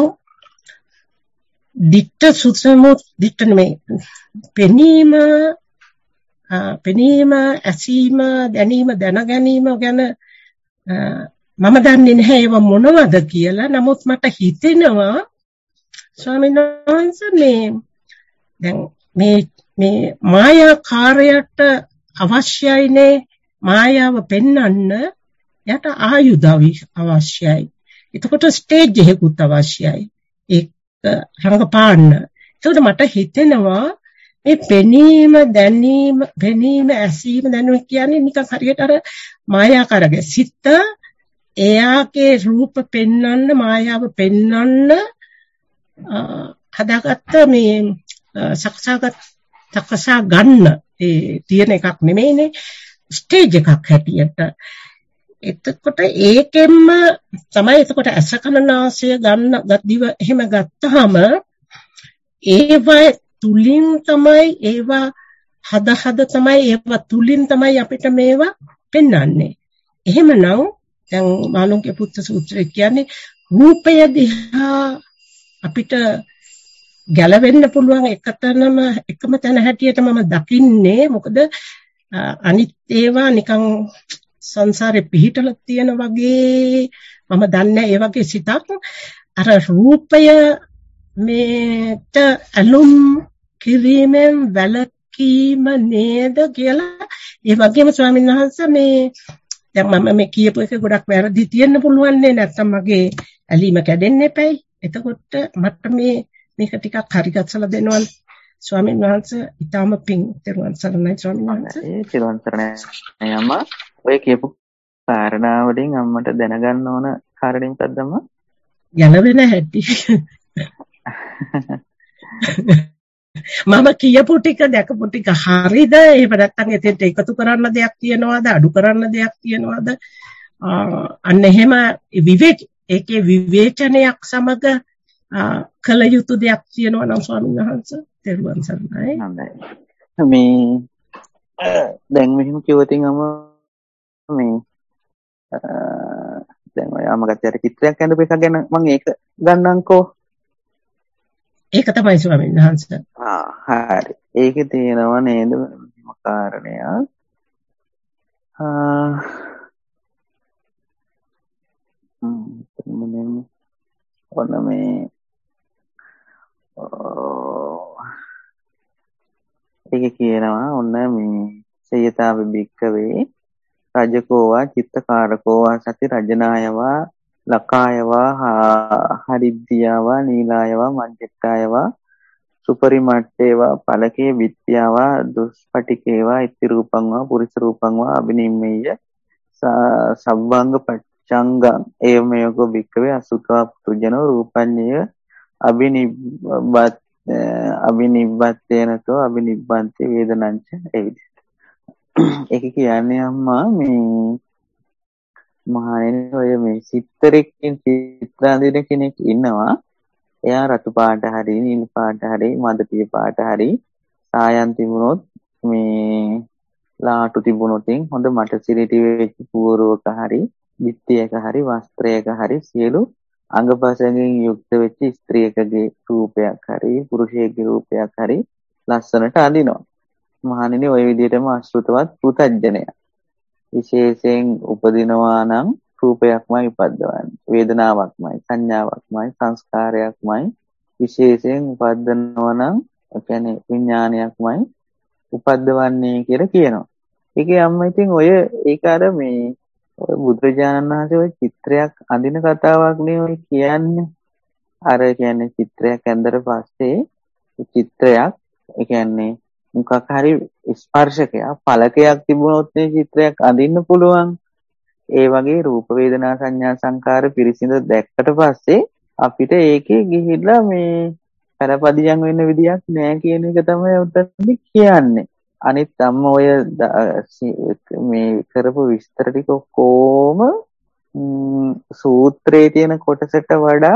ditta සුසමුත් ditta නෙමෙයි පෙනීම පෙනීම ඇසීම දැනීම දැන ගැනීම ගැන මම දන්නේ නැහැ ඒව මොනවද කියලා. නමුත් මට හිතෙනවා ස්වාමීන් වහන්සේ මේ දැන් මේ මේ මායාකාරයට අවශ්‍යයිනේ මායාව පෙන්වන්න යට ආයුධ අවශ්‍යයි. එතකොට ස්ටේජ් එකකුත් අවශ්‍යයි ඒක රංගපාන්න. ඒකට මට හිතෙනවා මේ පෙනීම දැනීම පෙනීම ඇසීම දැනීම කියන්නේ නිකන් හරියට අර මායාකාරගේ සිත එයාගේ රූප පෙන්වන්න මායාව පෙන්වන්න හදාගත්ත මේ සක්සාගත තකසා ගන්න ඒ තියෙන එකක් නෙමෙයිනේ, ස්ටේජ් එකක් හැටියට. එතකොට ඒකෙන්ම තමයි එතකොට ඇස කන නාසය ගන්න දිව එහෙම ගත්තාම ඒවා තුලින් තමයි ඒවා හද හද තමයි ඒවා තුලින් තමයි අපිට මේවා පෙන්වන්නේ. එහෙමනම් දැන් මාළුන්ගේ පුත්‍ර සූත්‍රය කියන්නේ රූපය දිහා අපිට ගැලවෙන්න පුළුවන් එකතැනම එකම තැන හැටියට මම දකින්නේ. මොකද අනිත් ඒවා නිකන් සංසාරේ පිහිටලා තියෙන වගේ මම දන්නේ ඒ වගේ සිතක්. අර රූපය මේට අලුම් කිරීමෙන් වැළකීම නේද කියලා. ඒ වගේම ස්වාමීන් වහන්සේ මේ දැන් මම මේ කියපු එක ගොඩක් වැරදි තියෙන්න පුළුවන් නේ, නැත්තම් මගේ ඇලීම කැඩෙන්න එපයි. එතකොට මට මේ මේක ටිකක් හරි ගස්සලා දෙනවා ස්වාමීන් වහන්සේ. ඊටම පිං තෙරුවන් සරණයි ස්වාමීන් වහන්සේ. ඒ තෙරුවන් සරණයි අම්මා. ඔය කියපු කාරණා වලින් අම්මට දැනගන්න ඕන කාරණේ මොකක්ද අම්මා? යලවෙන හැටි. මම කියපු ටික දැකපු ටික හරිද? එහෙම නැත්නම් එතෙන්ට එකතු කරන්න දෙයක් තියනවාද? අඩු කරන්න දෙයක් තියනවාද? අන්න එහෙම විවේක ඒකේ විවේචනයක් සමග කළ යුතු දෙයක් තියෙනවා නම් ස්වාමීන් වහන්සේ තෙරුවන් සරණයි. හොඳයි. මේ දැන් මෙහෙම කිව්වොතින් අම්මා මේ දැන් ඔය අමගත්තට චිත්‍රයක් ඇඳපු එක ගැන මම ඒක ගන්නම්කෝ. ඒක තමයි ස්වාමීන් වහන්සේ. ආ හරි. ඒකේ තියෙනවා නේද මොකක්ද කාරණයක්? ආ හ්ම් ඔන්න මේ ඒක කියනවා ඔන්න මේ සයතාව බික්කවේ රජකෝවා චිත්තකාරකෝවා සති රජනායවා ලකායවා හරිද්දියාවා නීලායවා මජ්ජක්කායවා සුපරිමට්ඨේවා පලකේ විත්‍යාවා දුස්පටිකේවා ඉති රූපංවා පුරිස රූපංවා අබිනිම්මේය සබ්බංග පච්චංගං ඒවමයෝගෝ බික්කවේ අසුතවා පුජනෝ රූපඤ්ඤය අබිනිබ්බත් අබිනිබ්බත්තේනතෝ අබිනිබ්බන්ති වේදනංච ඒ විදිහට. ඒක කියන්නේ අම්මා මේ මහණෙනි ඔය මේ සිත්තරෙක්කින් චිත්‍රාන්දින කෙනෙක් ඉන්නවා. එයා රතු පාට හරි නිල් පාට හරි මදපිය පාට හරි සායන් තිබුණොත් මේ ලාටු තිබුණොතින් හොඳ මට සිරිටි වෙච්ච පුවරුවක හරි බිත්තියක හරි වස්ත්‍රයක හරි සියලු අංගපසංගෙන් යුක්ත වෙච්ච ස්ත්‍රියකගේ රූපයක් හරි පුරුෂයෙකුගේ රූපයක් හරි ලස්සනට අඳිනවා. මහණෙනි ඔය විදිහටම අශෘතවත් පුතඥය විශේෂයෙන් උපදිනවා නම් රූපයක්මයි උපද්දවන්නේ, වේදනාවක්මයි, සංඥාවක්මයි, සංස්කාරයක්මයි විශේෂයෙන් උපද්දනවා නම් ඒ කියන්නේ විඥානයක්මයි උපද්දවන්නේ කියලා කියනවා. ඒකේ අම්මා ඉතින් ඔය ඒක අර මේ ඔය බුදුරජාණන් වහන්සේ ඔය චිත්‍රයක් අඳින කතාවක් නේ ඔය කියන්නේ. අර කියන්නේ චිත්‍රයක් ඇඳලා පස්සේ චිත්‍රයක් ඒ කියන්නේ මොකක් හරි ස්පර්ශකයක් පළකයක් තිබුණොත් මේ චිත්‍රයක් අඳින්න පුළුවන්. ඒ වගේ රූප වේදනා සංඥා සංකාර පිරිසිඳ දැක්කට පස්සේ අපිට ඒකේ ගිහිල්ලා මේ පළපදියම් වෙන්න විදියක් නෑ කියන එක තමයි උත්තර කියන්නේ. අනිත් අම්ම ඔය මේ කරපු විස්තර ටික කොහොම සූත්‍රයේ තියෙන කොටසට වඩා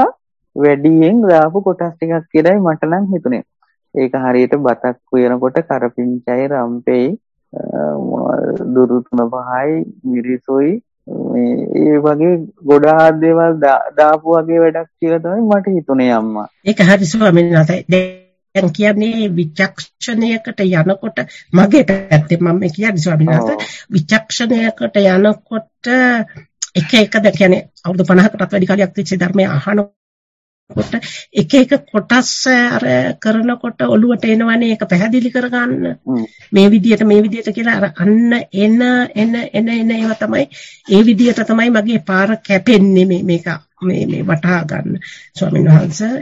වැඩියෙන් දාපු කොටස් ටිකක් කියලායි මට නම් හිතුනේ. ඒක හරියට බතක් උයනකොට කරපිංචයි රම්පෙයි දුරු තුන පහයි මිරිසොයි මේ ඒ වගේ ගොඩාක් දේවල් දාපු වගේ වැඩක් කියලා තමයි මට හිතුනේ අම්මා. ඒක හරි ස්වාමීන් වහන්සේ. දැන් කියන්නේ විචක්ෂණයකට යනකොට මගේ පැත්තේ මම කියන්නේ ස්වාමීන් වහන්සේ විචක්ෂණයකට යනකොට එක එක ද කියන්නේ අවුරුදු පනහකටත් වැඩි කාලයක් තිස්සේ ධර්මය අහනකොට එක එක කොටස් අර කරනකොට ඔළුවට එනවනේ ඒක පැහැදිලි කරගන්න මේ විදියට මේ විදියට කියලා අර අන්න එන එන එන එන ඒවා තමයි ඒ විදියට තමයි මගේ පාර කැපෙන්නේ මේ මේක මේ මේ වටහා ගන්න ස්වාමීන් වහන්සේ.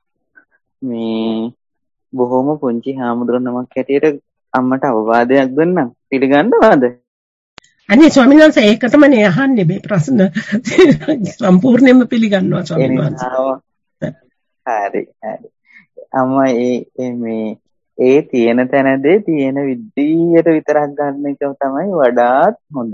මේ බොහොම පුංචි හාමුදුරනමක් හැටියට අම්මට අවවාදයක් දුන්නා පිළිගන්නවද? අනේ ස්වාමීන් වහන්සේ ඒක තමයි අහන්නේ මේ ප්‍රශ්න සම්පූර්ණයෙන්ම පිළිගන්නවා ස්වාමීන් වහන්සේ. හරි හරි. අම්මා ඒ මේ ඒ තියෙන තැනදී තියෙන විදියට විතරක් ගන්න එක තමයි වඩාත් හොඳ.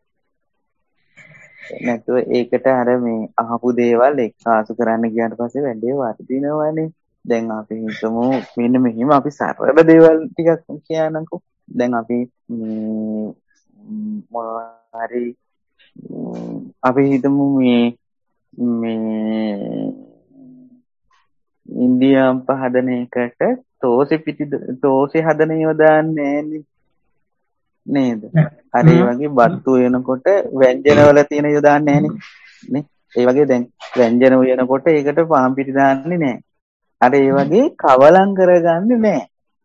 නැතුව ඒකට අර මේ අහපු දේවල් එක්කාසු කරන්න ගියාට පස්සේ වැඩේ වර්ධිනවනේ. දැන් අපි හිතමු මෙන්න මෙහිම අපි සරල දේවල් ටිකක් කියනකො. දැන් අපි හරි අපි හිතමු මේ මේ ඉන්දියාම් පහදන එකට තෝසෙ පිටි තෝසෙ හදන ඒවා දාන්නේ නේද? අර ඒ වගේ බත්තු වෙනකොට ව්‍යංජනවල තියෙන ඒවා දාන්නේ නැහනේ නේ. ඒ වගේ දැන් ව්‍යංජන වෙනකොට ඒකට පාන් පිටි දාන්නේ නැහැ. අර ඒ වගේ කවලම් කරගන්නේ නැහැ.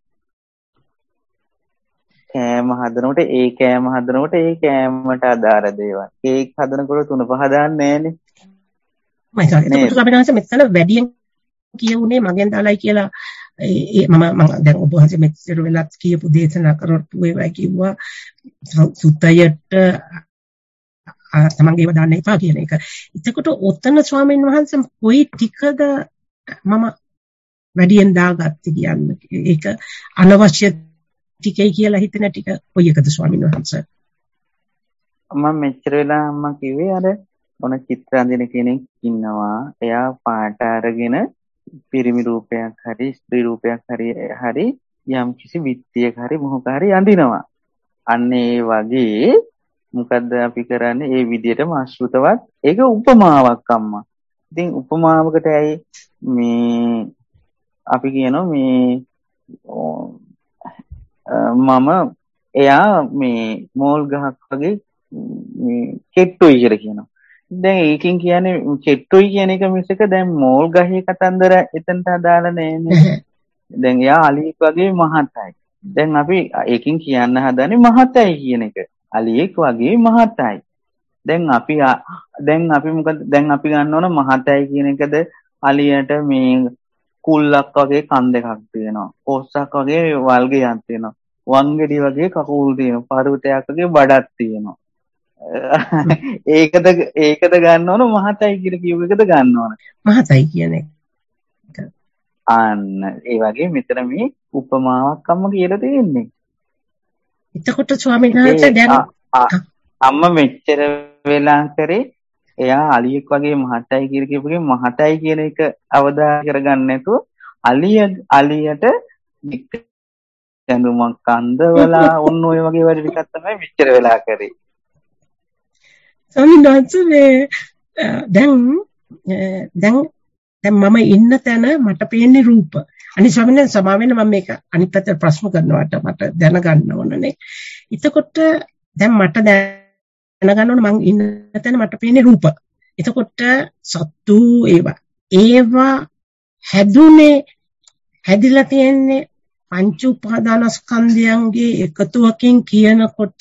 කෑම හදනකොට ඒ කෑම හදනකොට ඒ කෑමට අදාළ දේවල්. කේක් හදනකොට තුන පහ දාන්නේ නැහනේ. මම හිතන්නේ ඒක අපිට නැස මෙතන වැඩියෙන් කියුනේ මගෙන් දාලයි කියලා ඒ මම මම දැන් ඔබ වහන්සේ මෙච්චර වෙලත් කියපු දේශනා කරපු ඒවා කිව්වා සුත්තයට තමන්ගේ ඒවා දාන්න එපා කියන එක. එතකොට ඔතන ස්වාමීන් වහන්සේ කොයි ටිකද මම වැඩියෙන් දාගත්තේ කියන්නේ. ඒක අනවශ්‍ය ටිකයි කියලා හිතන ටික කොයි එකද ස්වාමීන් වහන්සේ? මම මෙච්චර වෙලා අම්මා කිව්වේ අර මොන චිත්‍රාන්දින කෙනෙක් ඉන්නවා. එයා පාට අරගෙන පිරිමි රූපයක් හරි ස්ත්‍රී රූපයක් හරි හරි යම් කිසි විත්තියක් හරි මොහොක හරි අඳිනවා. අන්න ඒ වගේ මොකද්ද අපි කරන්නේ? ඒ විදිහටම අශෘතවත් ඒක උපමාවක් අම්මා. ඉතින් උපමාවකට ඇයි මේ අපි කියනවා මේ මම එයා මේ මෝල් ගහක් වගේ මේ කෙට්ටුයි කියලා කියනවා. දැන් ඒකෙන් කියන්නේ කෙට්ටුයි කියන එක මිසක දැන් මෝල් ගහේ කතන්දර එතනට අදාළ නෑනේ. දැන් එයා අලියෙක් වගේ මහතයි. දැන් අපි ඒකෙන් කියන්න හදන්නේ මහතයි කියන එක. අලියෙක් වගේ මහතයි. දැන් අපි දැන් අපි මොකද දැන් අපි ගන්න ඕන මහතයි කියන එකද අලියට මේ කුල්ලක් වගේ කන් දෙකක් තියෙනවා. කොස්සක් වගේ වල්ගයක් තියෙනවා. වංගෙඩි වගේ කකුල් තියෙනවා. පරුවතයක් වගේ බඩක් තියෙනවා. ඒකද ඒකද ගන්න ඕන මහතයි කියලා කියව එකද ගන්න ඕන. මහතයි කියන එක. අන්න ඒ වගේ මෙතන මේ උපමාවක් අම්ම කියලා තියෙන්නේ. එතකොට ස්වාමීන් වහන්සේ දැන් අම්මා මෙච්චර වෙලා කරේ එයා අලියෙක් වගේ මහතයි කියලා කියපුවගේ මහතයි කියන එක අවධානය කරගන්න නැතුව අලිය අලියට ඇඳුමක් අඳවලා ඔන්න ඔය වගේ වැඩ ටිකක් තමයි මෙච්චර වෙලා කරේ. ස්වාමීන් වහන්සේ දැන් දැන් දැන් මම ඉන්න තැන මට පේන්නේ රූප. අනිත් ස්වාමීන් වහන්සේ සමා වෙන්න මම මේක අනිත් පැත්තට ප්‍රශ්න කරනවාට මට දැනගන්න ඕනනේ. එතකොට දැන් මට දැනගන්න ඕන මං ඉන්න තැන මට පේන්නේ රූප. එතකොට සත්තු ඒවා ඒවා හැදුනේ හැදිලා තියෙන්නේ පංච උපාදානස්කන්ධයන්ගේ එකතුවකින් කියනකොට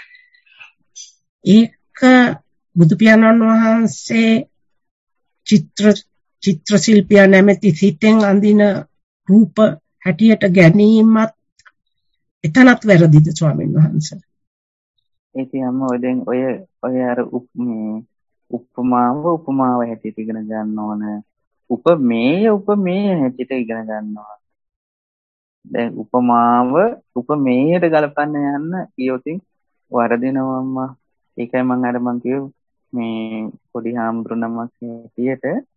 ඒක බුදු පියාණන් වහන්සේ චිත්‍ර චිත්‍ර ශිල්පියා නැමැති සිතෙන් අඳින රූප හැටියට ගැනීමත් එතනත් වැරදිද ස්වාමීන් වහන්සේ? ඒ කියම ඔය දැන් ඔය ඔය අර උපමාව උපමාව හැටියට ඉගෙන ගන්න ඕන. උපමේය උපමේය හැටියට ඉගෙන ගන්න ඕන. දැන් උපමාව උපමේයට ගලපන්න යන්න කියොතින් වරදිනවම්මා. ඒකයි මම අර මං කිව්වේ මේ පොඩි හාමුදුරුවෝ නමක් හැටියට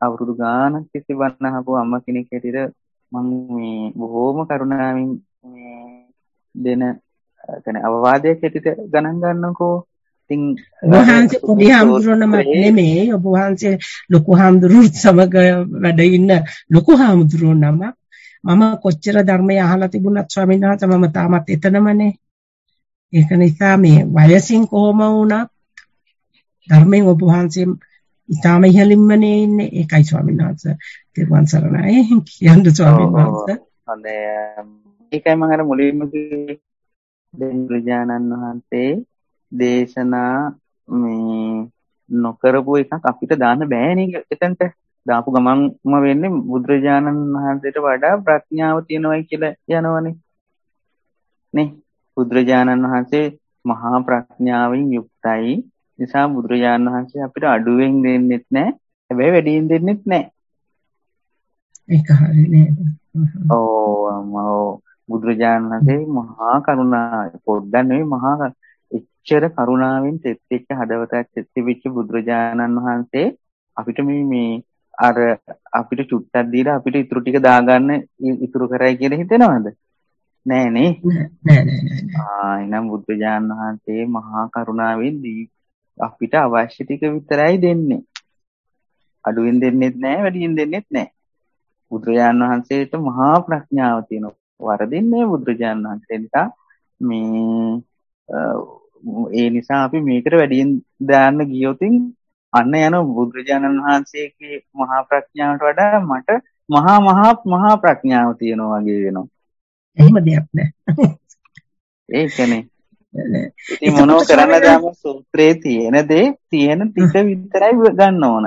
අවුරුදු ගානක් තිස්සේ බණ අහපු අම්මා කෙනෙක් හැටියට මම මේ බොහොම කරුණාවෙන් මේ දෙන කියන්නේ අවවාදයක් හැටියට ගණන් ගන්නකෝ. ඉතින් වහන්සේ පොඩි හාමුදුරුවෝ නෙමෙයි, ඔබ වහන්සේ ලොකු හාමුදුරුවෝ සමග වැඩ ඉන්න ලොකු හාමුදුරුවෝ නම. මම කොච්චර ධර්මය අහලා තිබුණත් ස්වාමීන් වහන්සේ මම තාමත් එතනමනේ. ඒක නිසා මේ වයසින් කොහොම වුණත් ධර්මයෙන් ඔබ වහන්සේ ඉතාම ඉහළින්මනේ ඉන්නේ. ඒකයි ස්වාමීන් වහන්සේ තිරුවන් සරණයි කියන්න ස්වාමීන් වහන්සේ. හොඳයි. ඒකයි මම අර මුලින්ම කිව්වේ බුදුරජාණන් වහන්සේ දේශනා මේ නොකරපු එකක් අපිට දාන්න බෑනේ. එතනට දාපු ගමන්ම වෙන්නේ බුදුරජාණන් වහන්සේට වඩා ප්‍රඥාව තියෙනවයි කියලා යනවනේ. නේ? බුදුරජාණන් වහන්සේ මහා ප්‍රඥාවෙන් යුක්තයි. නිසා බුදුරජාණන් වහන්සේ අපිට අඩුවෙන් දෙන්නෙත් නැහැ. හැබැයි වැඩියෙන් දෙන්නෙත් නැහැ. ඒක හරිය නේද? ඔව් බුදුරජාණන් වහන්සේ මහා කරුණා පොඩ්ඩක් නෙවෙයි මහා එච්චර කරුණාවෙන් තෙත් එක්ක හදවතක් තෙත් වෙච්ච බුදුරජාණන් වහන්සේ අපිට මේ මේ අර අපිට චුට්ටක් දීලා අපිට ඉතුරු ටික දාගන්න ඉතුරු කරයි කියලා හිතෙනවද? නෑ නේ. නෑ නෑ නෑ. ආ එනම් බුදුරජාණන් වහන්සේ මහා කරුණාවෙන් දී අපිට අවශ්‍ය ටික විතරයි දෙන්නේ. අඩුවෙන් දෙන්නෙත් නෑ වැඩියෙන් දෙන්නෙත් නෑ. බුදුරජාණන් වහන්සේට මහා ප්‍රඥාව තියෙනවා. වරදින්නේ බුදුරජාණන් වහන්සේ නිසා මේ ඒ නිසා අපි මේකට වැඩියෙන් දාන්න ගියොතින් අන්න යන බුදුරජාණන් වහන්සේගේ මහා ප්‍රඥාවට වඩා මට මහා මහා මහා ප්‍රඥාව තියෙනවා වගේ වෙනවා. එහෙම දෙයක් නෑ. ඒකනේ. ඉතින් මොනව කරන්නද ආම සූත්‍රයේ තියෙන දේ තියෙන ටික විතරයි ගන්න ඕන.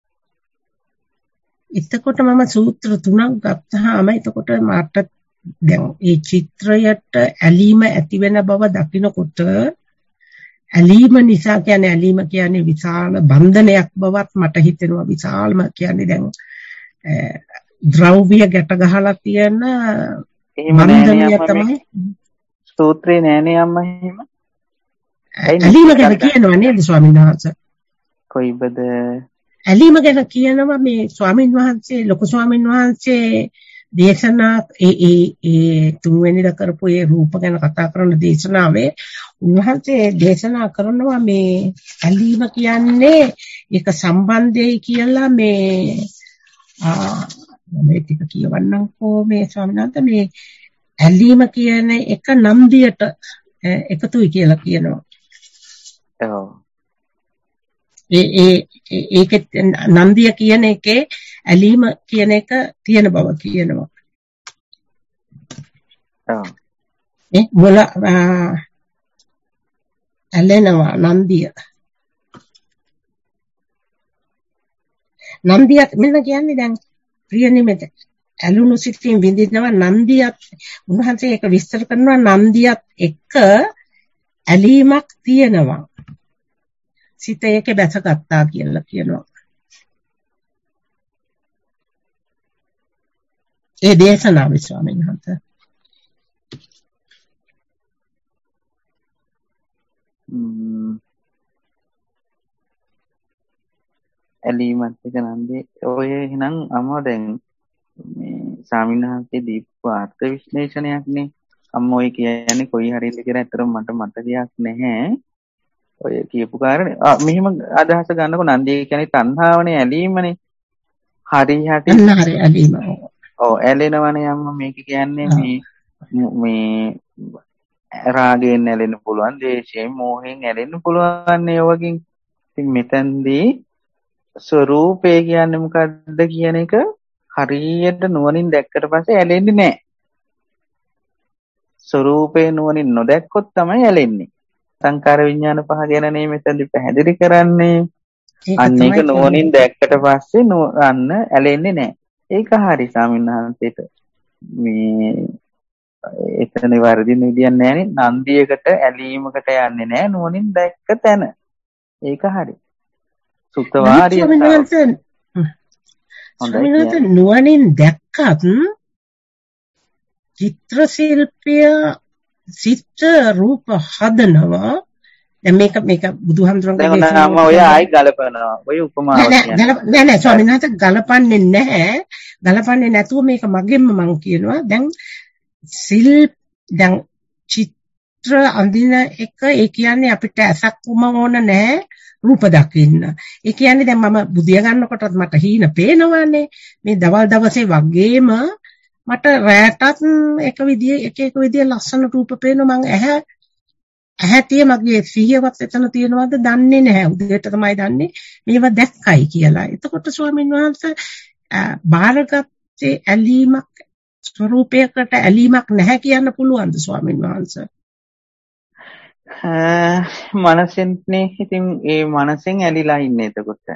එතකොට මම සූත්‍ර තුනක් ගත්තාම එතකොට මට දැන් මේ චිත්‍රයට ඇලීම ඇති වෙන බව දකිනකොට ඇලීම නිසා කියන්නේ ඇලීම කියන්නේ විශාල බන්ධනයක් බවත් මට හිතෙනවා. විශාලම කියන්නේ දැන් ද්‍රව්‍ය ගැට ගහලා තියෙන බන්ධනය තමයි සූත්‍රේ නෑනේ අම්මා එහෙම. ඇලීම ගැන කියනවා නේද ස්වාමීන් වහන්සේ? කොයිබද? ඇලීම ගැන කියනවා මේ ස්වාමීන් වහන්සේ ලොකු ස්වාමීන් වහන්සේ දේශනා ඒ ඒ ඒ තුන්වෙනිද කරපු ඒ රූප ගැන කතා කරන දේශනාවේ උන්වහන්සේ දේශනා කරනවා මේ ඇලීම කියන්නේ ඒක සම්බන්ධයයි කියලා මේ ආ මේ ටික කියවන්නම්කෝ මේ ස්වාමීන් වහන්සේ මේ ඇලීම කියන එක නන්දියට එකතුයි කියලා කියනවා. ඔව්. ඒ ඒ ඒකේ නන්දිය කියන එකේ ඇලීම කියන එක තියෙන බව කියනවා. ඔව්. ඒ මොල ඇලෙනවා නන්දිය. නන්දියත් මෙන්න කියන්නේ දැන් ප්‍රිය නිමිත ඇලුණු සිතින් විඳිනවා නන්දියත් උන්වහන්සේ ඒක විස්තර කරනවා නන්දියත් එක්ක ඇලීමක් තියෙනවා. සිත ඒකේ බැසගත්තා කියලා කියනවා. ඒ දේශනාවේ ස්වාමීන් වහන්සේ ඇලීමත් එක නන්දේ ඔය එහෙනම් අම්මා දැන් මේ ස්වාමීන් වහන්සේ දීපු අර්ථ විශ්ලේෂණයක්නේ අම්මා ඔය කියන්නේ කොයි හරියද කියලා අතරම මට මතකයක් නැහැ. ඔය කියපු කාරණේ මෙහෙම අදහස ගන්නකො නන්දිය කියන්නේ තණ්හාවනේ ඇලීමනේ. හරි හැටි හරි ඇලීම. ඔව් ඇලෙනවනේ අම්මා මේක කියන්නේ මේ මේ රාගයෙන් ඇලෙන්න පුළුවන්, ද්වේෂයෙන්, මෝහයෙන් ඇලෙන්න පුළුවන් නේ වගේ. ඉතින් මෙතනදී ස්වરૂපය කියන්නේ මොකද්ද කියන එක හරියට නුවණින් දැක්කට පස්සේ ඇලෙන්නේ නැහැ. ස්වરૂපේ නුවණින් නොදැක්කොත් තමයි ඇලෙන්නේ. සංකාර විඥාන පහ ගැන නේ මෙතනදී පැහැදිලි කරන්නේ. අන්න ඒක නුවණින් දැක්කට පස්සේ අන්න ඇලෙන්නේ නැහැ. ඒක හරි ස්වාමීන් වහන්සේට මේ එතන වර්ධින විදියක් නැහැ නේ. නන්දියකට ඇලීමකට යන්නේ නැහැ නුවණින් දැක්ක තැන. ඒක හරි. සුත්තවාරිය හොඳයි. නුවණින් දැක්කත් චිත්‍ර ශිල්පිය සිත් රූප හදනවා. දැන් මේක මේක බුදුහාමුදුරන්ගේ දේශනාව අම්මා ඔය ආයි ගලපනවා. ඔය උපමාව කියන්නේ. නෑ නෑ ස්වාමීන් වහන්සේ ගලපන්නේ නැහැ. ගලපන්නේ නැතුව මේක මගෙන්ම මම කියනවා. දැන් සිල් දැන් චිත්‍ර අඳින එක ඒ කියන්නේ අපිට ඇසක්ම ඕන නැහැ රූප දකින්න. ඒ කියන්නේ දැන් මම බුදිය ගන්නකොටත් මට හීන පේනවානේ. මේ දවල් දවසේ වගේම මට රැටත් එක විදිය එක එක විදිය ලස්සන රූප පේනවා. මං ඇහැ ඇහැතිය මගේ සිහියවත් එතන තියෙනවද දන්නේ නැහැ. උදේට තමයි දන්නේ මේවා දැක්කයි කියලා. එතකොට ස්වාමීන් වහන්සේ බාරගත්තේ ඇලීමක් ස්වરૂපයකට ඇලීමක් නැහැ කියන්න පුළුවන්ද ස්වාමීන් වහන්සේ? මනසෙන්නේ ඉතින් ඒ මනසෙන් ඇලිලා ඉන්නේ එතකොට.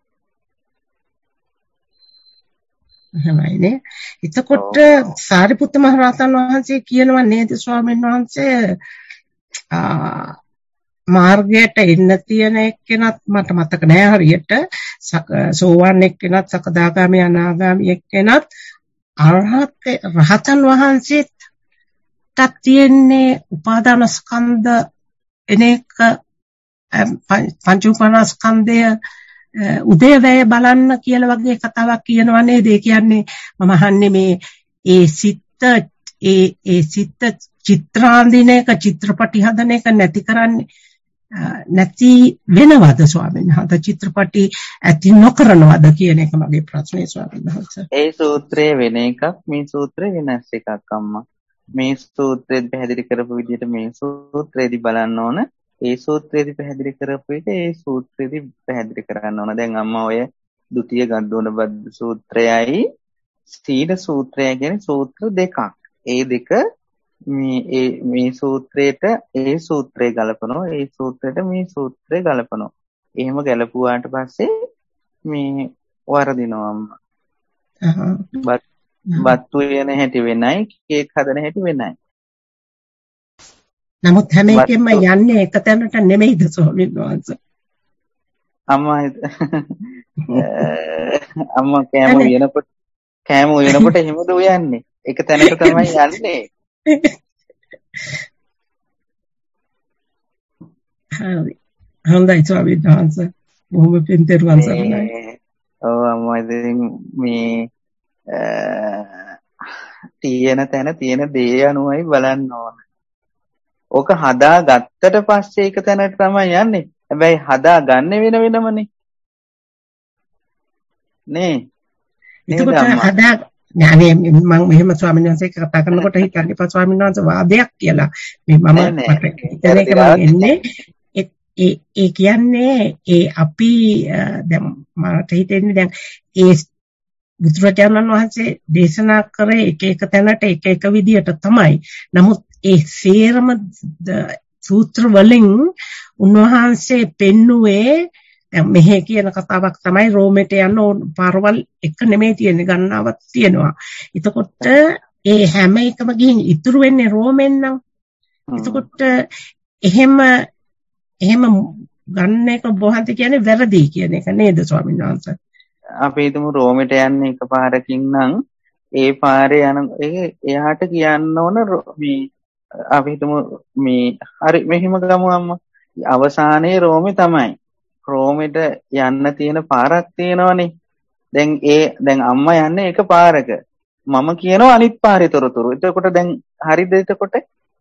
එහෙමයිනේ. එතකොට සාරිපුත්ත මහ රහතන් වහන්සේ කියනවා නේද ස්වාමීන් වහන්සේ මාර්ගයට එන්න තියෙන එක්කෙනත් මට මතක නෑ හරියට සෝවාන් එක්කෙනත් සකදාගාමී අනාගාමී එක්කෙනත් අරහත් රහතන් වහන්සේට තියෙන්නේ උපාදාන ස්කන්ධ එනක පංච උපාදානස්කන්ධය උදේවැය බලන්න කියලා වගේ කතාවක් කියනවා නේද? ඒ කියන්නේ මම අහන්නේ මේ ඒ සිත් ඒ ඒ සිත් චිත්‍රාන්දින එක චිත්‍රපටි හදන එක නැති කරන්නේ නැති වෙනවද ස්වාමීන් වහන්සේ? චිත්‍රපටි ඇති නොකරනවද කියන එක මගේ ප්‍රශ්නේ ස්වාමීන් වහන්සේ. ඒ සූත්‍රය වෙන එකක්, මේ සූත්‍රය වෙනස් එකක් අම්මා. මේ සූත්‍රෙත් පැහැදිලි කරපු විදිහට මේ සූත්‍රයේදී බලන්න ඕන. ඒ සූත්‍රයේදී පැහැදිලි කරපු විදිහට ඒ සූත්‍රයේදී පැහැදිලි කරන්න ඕන. දැන් අම්මා ඔය ဒုတိ ය ගන්ධෝන බද්ද සූත්‍රයයි සීල සූත්‍රය කියන සූත්‍ර දෙකක්. ඒ දෙක මේ ඒ මේ සූත්‍රයට ඒ සූත්‍රය ගලපනවා, ඒ සූත්‍රයට මේ සූත්‍රය ගලපනවා. එහෙම ගලපුවාට පස්සේ මේ වරදිනවා අම්මා. බත් බත් වෙන හැටි වෙනයි, කේක් හදන හැටි වෙනයි. නමුත් හැම එකෙම යන්නේ එක තැනට නෙමෙයිද ස්වාමීන් වහන්සේ? අම්මා අම්මා කෑම වෙනකොට කෑම වෙනකොට එහෙමද උයන්නේ? එක තැනට තමයි යන්නේ. හරි. හොඳයි ස්වාමීන් වහන්සේ. බොහොම පින් තෙරුවන් සරණයි. ඔව් අම්මා ඉතින් මේ තියෙන තැන තියෙන දේ අනුවයි බලන්න ඕන. ඕක හදා ගත්තට පස්සේ එක තැනට තමයි යන්නේ. හැබැයි හදා ගන්න වෙන වෙනමනේ. නේ. එතකොට හදා නෑ මම මෙහෙම ස්වාමීන් වහන්සේ කතා කරනකොට හිතන්නේ පස් ස්වාමීන් වහන්සේ වාදයක් කියලා. මේ මම හිතන එක මම එන්නේ ඒ ඒ කියන්නේ ඒ අපි දැන් මට හිතෙන්නේ දැන් ඒ බුදුරජාණන් වහන්සේ දේශනා කරේ එක එක තැනට එක එක විදියට තමයි. නමුත් ඒ සේරම සූත්‍ර වලින් උන්වහන්සේ පෙන්නුවේ මෙහෙ කියන කතාවක් තමයි රෝමෙට යන පාරවල් එක නෙමෙයි තියෙන්නේ ගණනාවක් තියෙනවා. එතකොට ඒ හැම එකම ගිහින් ඉතුරු වෙන්නේ රෝමෙන් නම්. එතකොට එහෙම එහෙම ගන්න එක බොහන්ත කියන්නේ වැරදි කියන එක නේද ස්වාමීන් වහන්සේ? අපි හිතමු රෝමෙට යන්නේ එකපාරකින් නම් ඒ පාරේ යන ඒ එයාට කියන්න ඕන මේ අපි හිතමු මේ හරි මෙහිම ගමු අම්මා. අවසානයේ රෝමේ තමයි. රෝමෙට යන්න තියෙන පාරක් තියෙනවනේ. දැන් ඒ දැන් අම්මා යන්නේ එක පාරක. මම කියනවා අනිත් පාරේ තොරතුරු. එතකොට දැන් හරිද එතකොට?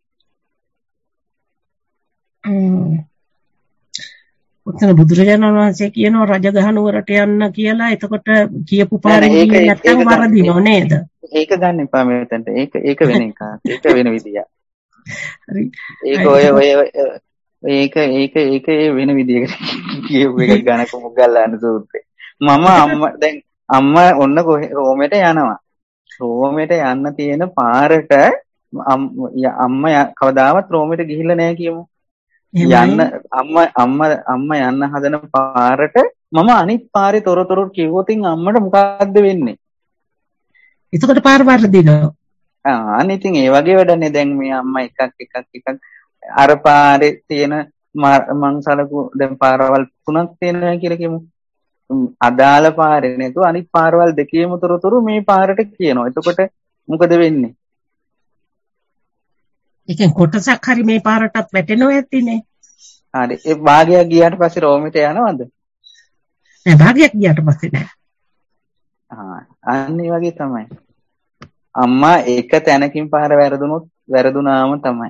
උත්තර බුදුරජාණන් වහන්සේ කියනවා රජගහ නුවරට යන්න කියලා. එතකොට කියපු පාරේ ගියේ නැත්නම් වරදිනව නේද? ඒක ගන්න එපා මෙතනට. ඒක ඒක වෙන එකක්. ඒක වෙන විදියක්. හරි. ඒක ඔය ඔය ඒක ඒක ඒක වෙන විදියකට කියපු එක ගණක මුගල්ලාන සූත්‍රේ. මම අම්මා දැන් අම්මා ඔන්න රෝමෙට යනවා. රෝමෙට යන්න තියෙන පාරට අම්මා කවදාවත් රෝමෙට ගිහිල්ලා නැහැ කියමු. යන්න අම්මා අම්මා අම්මා යන්න හදන පාරට මම අනිත් පාරේ තොරතුරු කිව්වොත් අම්මට මොකද්ද වෙන්නේ? එතකොට පාර වර්ධිනවා. ආ අනේ ඉතින් ඒ වගේ වැඩනේ. දැන් මේ අම්මා එකක් එකක් එකක් අර පාරේ තියෙන මං සලකු දැන් පාරවල් තුනක් තියෙනවා කියලා කියමු. අදාළ පාරේ නේද අනිත් පාරවල් දෙකේම තොරතුරු මේ පාරට කියනවා. එතකොට මොකද වෙන්නේ? ඒකෙන් කොටසක් හරි මේ පාරටත් වැටෙනවා ඇතිනේ. හරි. ඒ භාගයක් ගියාට පස්සේ රෝමිට යනවද? නෑ භාගයක් ගියාට පස්සේ නෑ. ආ අන්න ඒ වගේ තමයි. අම්මා එක තැනකින් පාර වැරදුනොත් වැරදුනාම තමයි.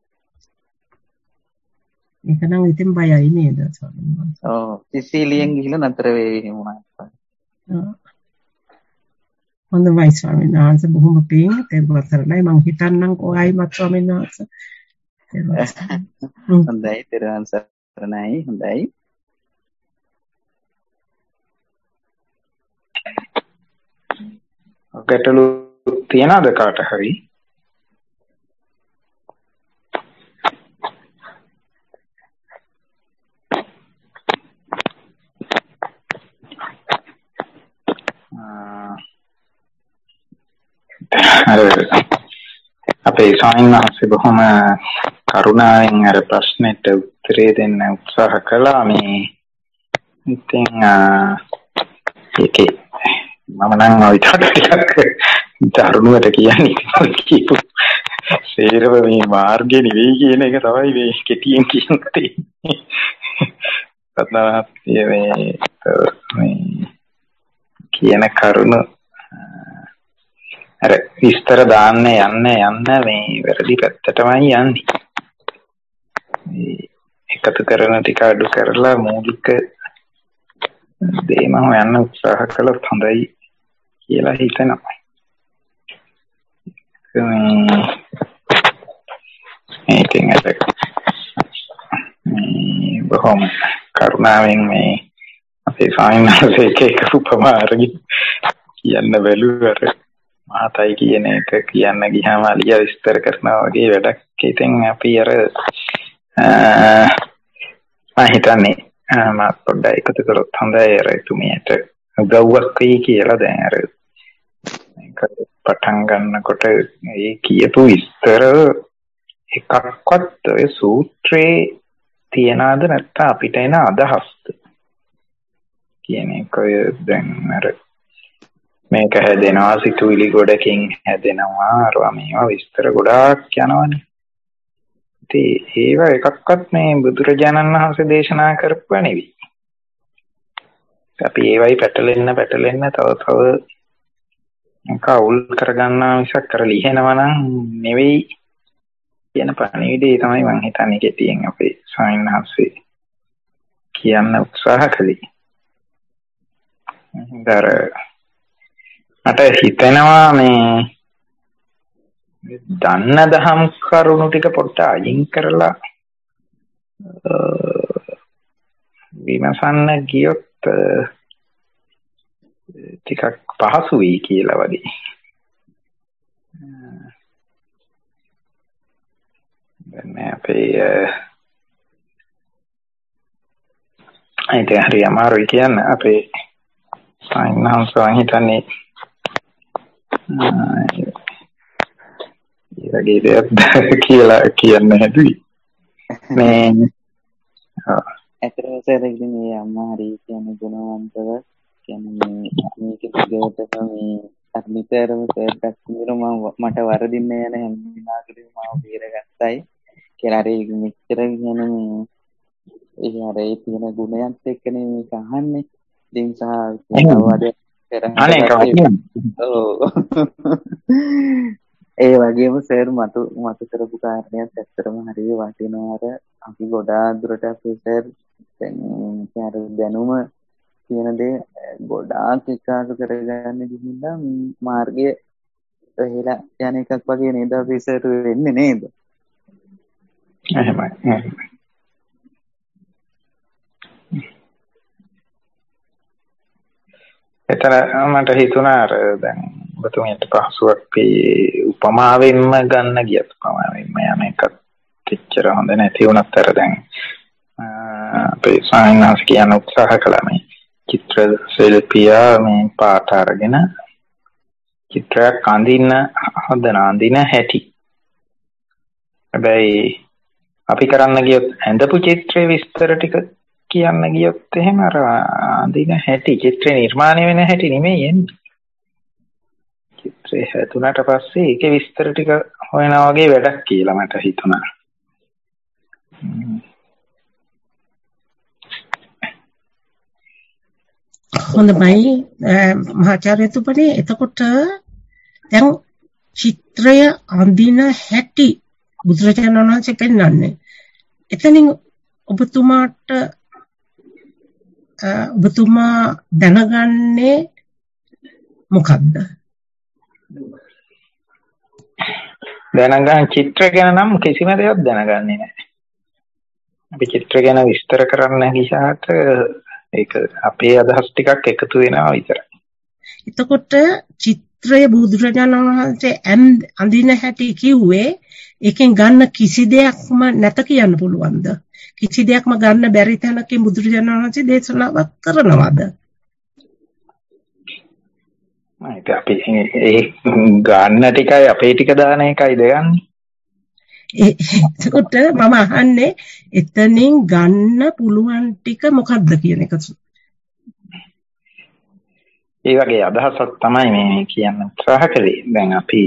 ඒක නම් ඉතින් බයයි නේද ස්වාමීන් වහන්සේ. ඔව් සිසිලියෙන් ගිහිල්ලා නතර වෙවි වුණා. හොඳයි ස්වාමීන් වහන්සේ බොහොම පිං තෙරුවන් සරණයි. මං හිතන්නම් ඔයයිමත් ස්වාමීන් වහන්සේ. හොඳයි තෙරුවන් සරණයි. හොඳයි. ගැටලු තියනද කාට හරි? අපේ ස්වාමීන් වහන්සේ බොහොම කරුණාවෙන් අර ප්‍රශ්නෙට උත්තරේ දෙන්න උත්සාහ කළා. මේ ඉතින් ඒකේ මම නම් ඔයිට ටිකක් දරුණුවට කියන්නේ කියපු සේරව මේ මාර්ගේ නෙවෙයි කියන එක තමයි මේ කෙටියෙන් කියන්නේ. පත්නාත්ය මේ මේ කියන කරුණ අර විස්තර දාන්න යන්න යන්න මේ වැරදි පැත්තටමයි යන්නේ. මේ එකතු කරන ටික අඩු කරලා මූලික දේම හොයන්න උත්සාහ කළොත් හොඳයි කියලා හිතනවා. මේකෙන් අර මේ බොහොම කරුණාවෙන් මේ අපේ ස්වාමීන් වහන්සේ එක උපමා අරගෙන කියන්න බැලුවා. අර මහතයි කියන එක කියන්න ගියාම අලියා විස්තර කරනවා වගේ වැඩක්. ඉතින් අපි අර මම හිතන්නේ මම පොඩ්ඩක් එකතු කරොත් හොඳයි. අර තුමියට උදව්වක් වෙයි කියලා දැන් අර මේක පටන් ගන්නකොට ඒ කියපු විස්තර එකක්වත් ඔය සූත්‍රේ තියනද නැත්නම් අපිට එන අදහස්ද කියන එක ඔය දැන් අර මේක හැදෙනවා සිතුවිලි ගොඩකින් හැදෙනවා අරවා මේවා විස්තර ගොඩාක් යනවනේ. ඉතින් ඒව එකක්වත් මේ බුදුරජාණන් වහන්සේ දේශනා කරපුවා නෙවෙයි. අපි ඒවයි පැටලෙන්න පැටලෙන්න තව තව කවුල් කරගන්නා මිසක් කර ලිහෙනවා නම් නෙවෙයි කියන පණිවිඩය තමයි මම හිතන්නේ කෙටියෙන් අපේ ස්වාමීන් වහන්සේ කියන්න උත්සාහ කළේ. දර මට හිතෙනවා මේ දන්න දහම් කරුණු ටික පොඩ්ඩක් අයින් කරලා විමසන්න ගියොත් ටිකක් පහසු වෙයි කියලා වගේ. දැන් අපේ ඒක හරි අමාරුයි කියන්න. අපේ සායනහංස හිතන්නේ ඒ වගේ දෙයක් කියලා කියන්න හැදුයි. මේ ඇත්තටම සර් ඉතින් මේ අම්මා හරි කියන්නේ ගුණවන්තව කියන්නේ මේක දිගටම මේ අනිතරම සර්ටක් කියනවා මම මට වරදින්න යන හැම විනාකෙම මාව බේරගත්තයි කියලා අර මෙච්චර කියන මේ ඒ අර ඒ තියෙන ගුණයත් එක්කනේ මේක අහන්නේ. ඉතින් සහ අවවාද අනේ කවදාද ඒ වගේම සර් මතු මතු කරපු කාරණයක් ඇත්තටම හරිය වටිනවා. අර අපි ගොඩාක් දුරට අපේ සර් දැන් අර දැනුම කියන දේ ගොඩාක් එකාසු කරගන්න ගිහිල්ලා මාර්ගය එහෙලා යන එකක් වගේ නේද අපි සර් වෙන්නේ නේද? එහෙමයි. එතන මට හිතුණා අර දැන් ඔබතුමියට පහසුවක් මේ උපමාවෙන්ම ගන්න ගියත් උපමාවෙන්ම යන එකක් එච්චර හොඳ නැති වුණත් අර දැන් අපේ සායනස් කියන උත්සාහ කළා මේ චිත්‍ර ශිල්පියා මේ පාට අරගෙන චිත්‍රයක් අඳින්න හදන අඳින හැටි. හැබැයි අපි කරන්න ගියොත් ඇඳපු චිත්‍රයේ විස්තර ටික කියන්න ගියොත් එහෙම අර අඳින හැටි චිත්‍රේ නිර්මාණය වෙන හැටි නෙමෙයි එන්නේ. චිත්‍රය හැදුනට පස්සේ ඒකේ විස්තර ටික හොයනවා වගේ වැඩක් කියලා මට හිතුණා. හොඳයි මහාචාර්යතුමනි එතකොට දැන් චිත්‍රය අඳින හැටි බුදුරජාණන් වහන්සේ පෙන්වන්නේ. එතනින් ඔබතුමාට ඔබතුමා දැනගන්නේ මොකද්ද? දැනගන්න චිත්‍ර ගැන නම් කිසිම දෙයක් දැනගන්නේ නැහැ. අපි චිත්‍ර ගැන විස්තර කරන්න ගියාට ඒක අපේ අදහස් ටිකක් එකතු වෙනවා විතරයි. එතකොට චිත්‍රය බුදුරජාණන් වහන්සේ අඳින හැටි කිව්වේ ඒකෙන් ගන්න කිසි දෙයක්ම නැත කියන්න පුළුවන්ද? කිසි දෙයක්ම ගන්න බැරි තැනකින් බුදුරජාණන් වහන්සේ දේශනාවක් කරනවද? ඒක අපි ඒ ගන්න ටිකයි අපේ ටික දාන එකයි දෙන්නේ. එතකොට මම අහන්නේ එතනින් ගන්න පුළුවන් ටික මොකක්ද කියන එක. ඒ වගේ අදහසක් තමයි මේ කියන්න උත්සාහ කළේ. දැන් අපි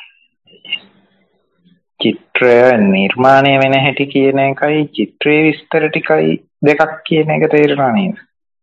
චිත්‍රය නිර්මාණය වෙන හැටි කියන එකයි චිත්‍රයේ විස්තර ටිකයි දෙකක් කියන එක තේරෙනවා නේද?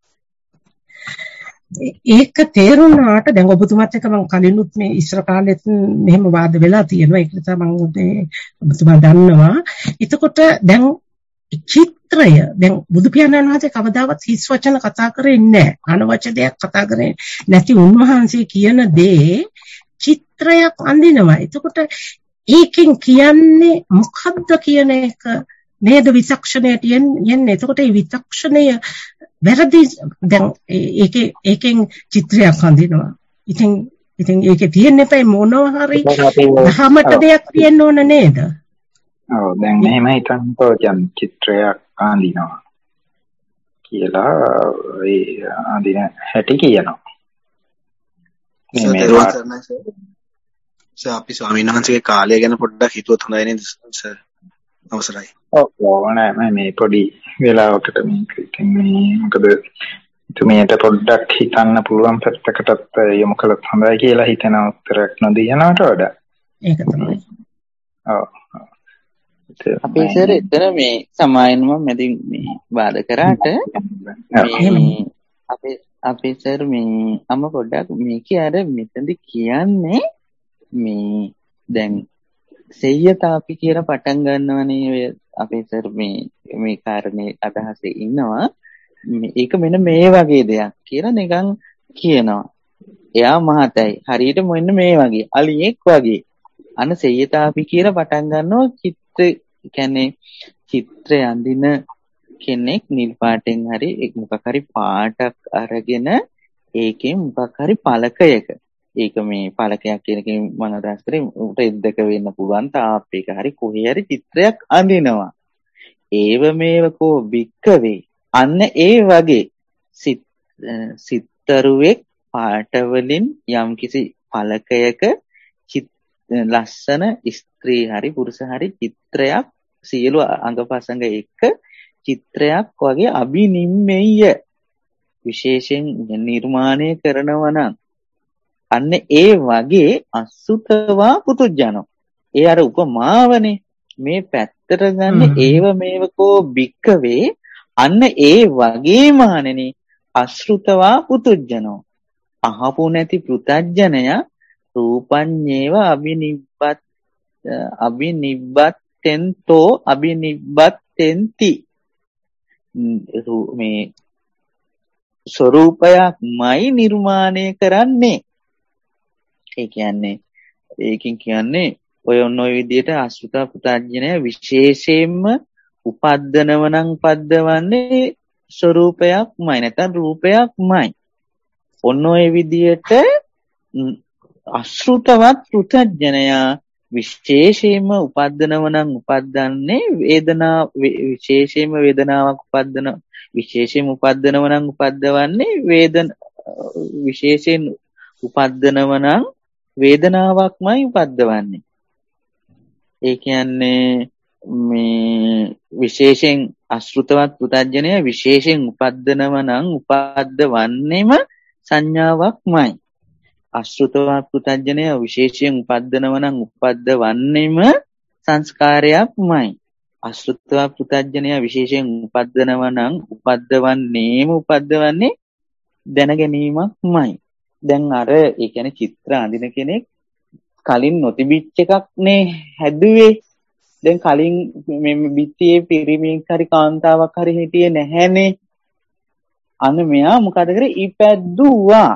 ඒක තේරුණාට දැන් ඔබතුමාත් එක්ක මම කලිනුත් මේ ඉස්සර කාලෙත් මෙහෙම වාද වෙලා තියෙනවා. ඒක නිසා මම ඔබතුමා දන්නවා. එතකොට දැන් චිත්‍රය දැන් බුදු පියාණන් වහන්සේ කවදාවත් හිස් වචන කතා කරේ නැහැ. අනවච දෙයක් කතා කරේ නැති උන්වහන්සේ කියන දේ චිත්‍රයක් අඳිනවා. එතකොට ඒකෙන් කියන්නේ මොකද්ද කියන එක නේද විචක්ෂණයට යන්නේ. එතකොට මේ විචක්ෂණය වැරදි දැන් ඒකේ ඒකෙන් චිත්‍රයක් අඳිනවා. ඉතින් ඉතින් ඒකේ තියෙන්න එපා මොනවා හරි දහමට දෙයක් තියෙන්න ඕන නේද? ඔව් දැන් මෙහෙම හිතන්නකෝ දැන් චිත්‍රයක් අඳිනවා කියලා ඒ අඳින හැටි කියනවා. මේ සර් අපි ස්වාමීන් වහන්සේගේ කාලය ගැන පොඩ්ඩක් හිතුවොත් හොඳයි නේද සර්? අවසරයි. ඔව් ඕනෑ මේ පොඩි වෙලාවකට මේක ඉතින් මේ මොකද තුමියට පොඩ්ඩක් හිතන්න පුළුවන් පැත්තකටත් යොමු කළොත් හොඳයි කියලා හිතන උත්තරයක් නොදී යනවට වඩා. ඒක තමයි. ඔව්. අපේ සර් එතන මේ සමායනම මැදින් මේ වාද කරාට මේ අපේ අපේ සර් මේ අම පොඩ්ඩක් මේකේ අර මෙතනදි කියන්නේ මේ දැන් සෙය්‍යතාපි කියලා පටන් ගන්නවනේ අපේ සර් මේ මේ කාරණේ අදහසේ ඉන්නවා. ඒක මෙන්න මේ වගේ දෙයක් කියලා නිකන් කියනවා. එයා මහතයි හරියට මෙන්න මේ වගේ අලියෙක් වගේ. අන සෙය්‍යතාපි කියලා පටන් ගන්නවා චිත්‍ර කියන්නේ චිත්‍රය අඳින කෙනෙක් නිල් පාටෙන් හරි මොකක් හරි පාටක් අරගෙන ඒකෙන් මොකක් හරි පළකයක ඒක මේ පළකයක් කියන එකෙන් මම අදහස් කරේ උට එද්දක වෙන්න පුළුවන් තාප් එක හරි කොහේ හරි චිත්‍රයක් අඳිනවා. ඒව මේව කෝ බික්කවේ අන්න ඒ වගේ සිත්තරුවෙක් පාට වලින් යම්කිසි පළකයක ලස්සන ස්ත්‍රී හරි පුරුෂ හරි චිත්‍රයක් සියලු අංගපසංග එක්ක චිත්‍රයක් වගේ අභිනිම්මෙය විශේෂයෙන් නිර්මාණය කරනවා නම් අන්න ඒ වගේ අසුතවා පුතුජනෝ. ඒ අර උපමාවනේ මේ පැත්තට ගන්න ඒව මේවකෝ බික්කවේ අන්න ඒ වගේ මහණෙනි අශෘතවා පුතුජනෝ. අහපු නැති පෘතජ්ජනයා රූපඤ්ඤේව අබිනිබ්බත් අබිනිබ්බත්තෙන්තෝ අබිනිබ්බත්තෙන්ති. මේ ස්වરૂපයක්මයි නිර්මාණය කරන්නේ. ඒ කියන්නේ ඒකින් කියන්නේ ඔය ඔන්න ඔය විදිහට අසුත පුතඥය විශේෂයෙන්ම උපද්දනව නම් උපද්දවන්නේ ස්වરૂපයක්මයි නැත්නම් රූපයක්මයි. ඔන්න ඔය විදිහට අශෘතවත් පුතඥයා විශේෂයෙන්ම උපද්දනව නම් උපද්දන්නේ වේදනා විශේෂයෙන්ම වේදනාවක් උපද්දන විශේෂයෙන්ම උපද්දනව නම් උපද්දවන්නේ වේදන විශේෂයෙන් උපද්දනව නම් වේදනාවක්මයි උපද්දවන්නේ. ඒ කියන්නේ මේ විශේෂයෙන් අශෘතවත් පුතඥය විශේෂයෙන් උපද්දනව නම් උපද්දවන්නේම සංඥාවක්මයි. අශෘතවත් පුතඥය විශේෂයෙන් උපද්දනව නම් උපද්දවන්නේම සංස්කාරයක්මයි. අශෘතවත් පුතඥය විශේෂයෙන් උපද්දනව නම් උපද්දවන්නේම උපද්දවන්නේ දැන ගැනීමක්මයි. දැන් අර ඒ කියන්නේ චිත්‍ර අඳින කෙනෙක් කලින් නොතිබිච්ච එකක් නේ හැදුවේ. දැන් කලින් මේ බිත්තියේ පිරිමියෙක් හරි කාන්තාවක් හරි හිටියේ නැහැනේ. අන්න මෙයා මොකද කරේ? ඉපැද්දුවා.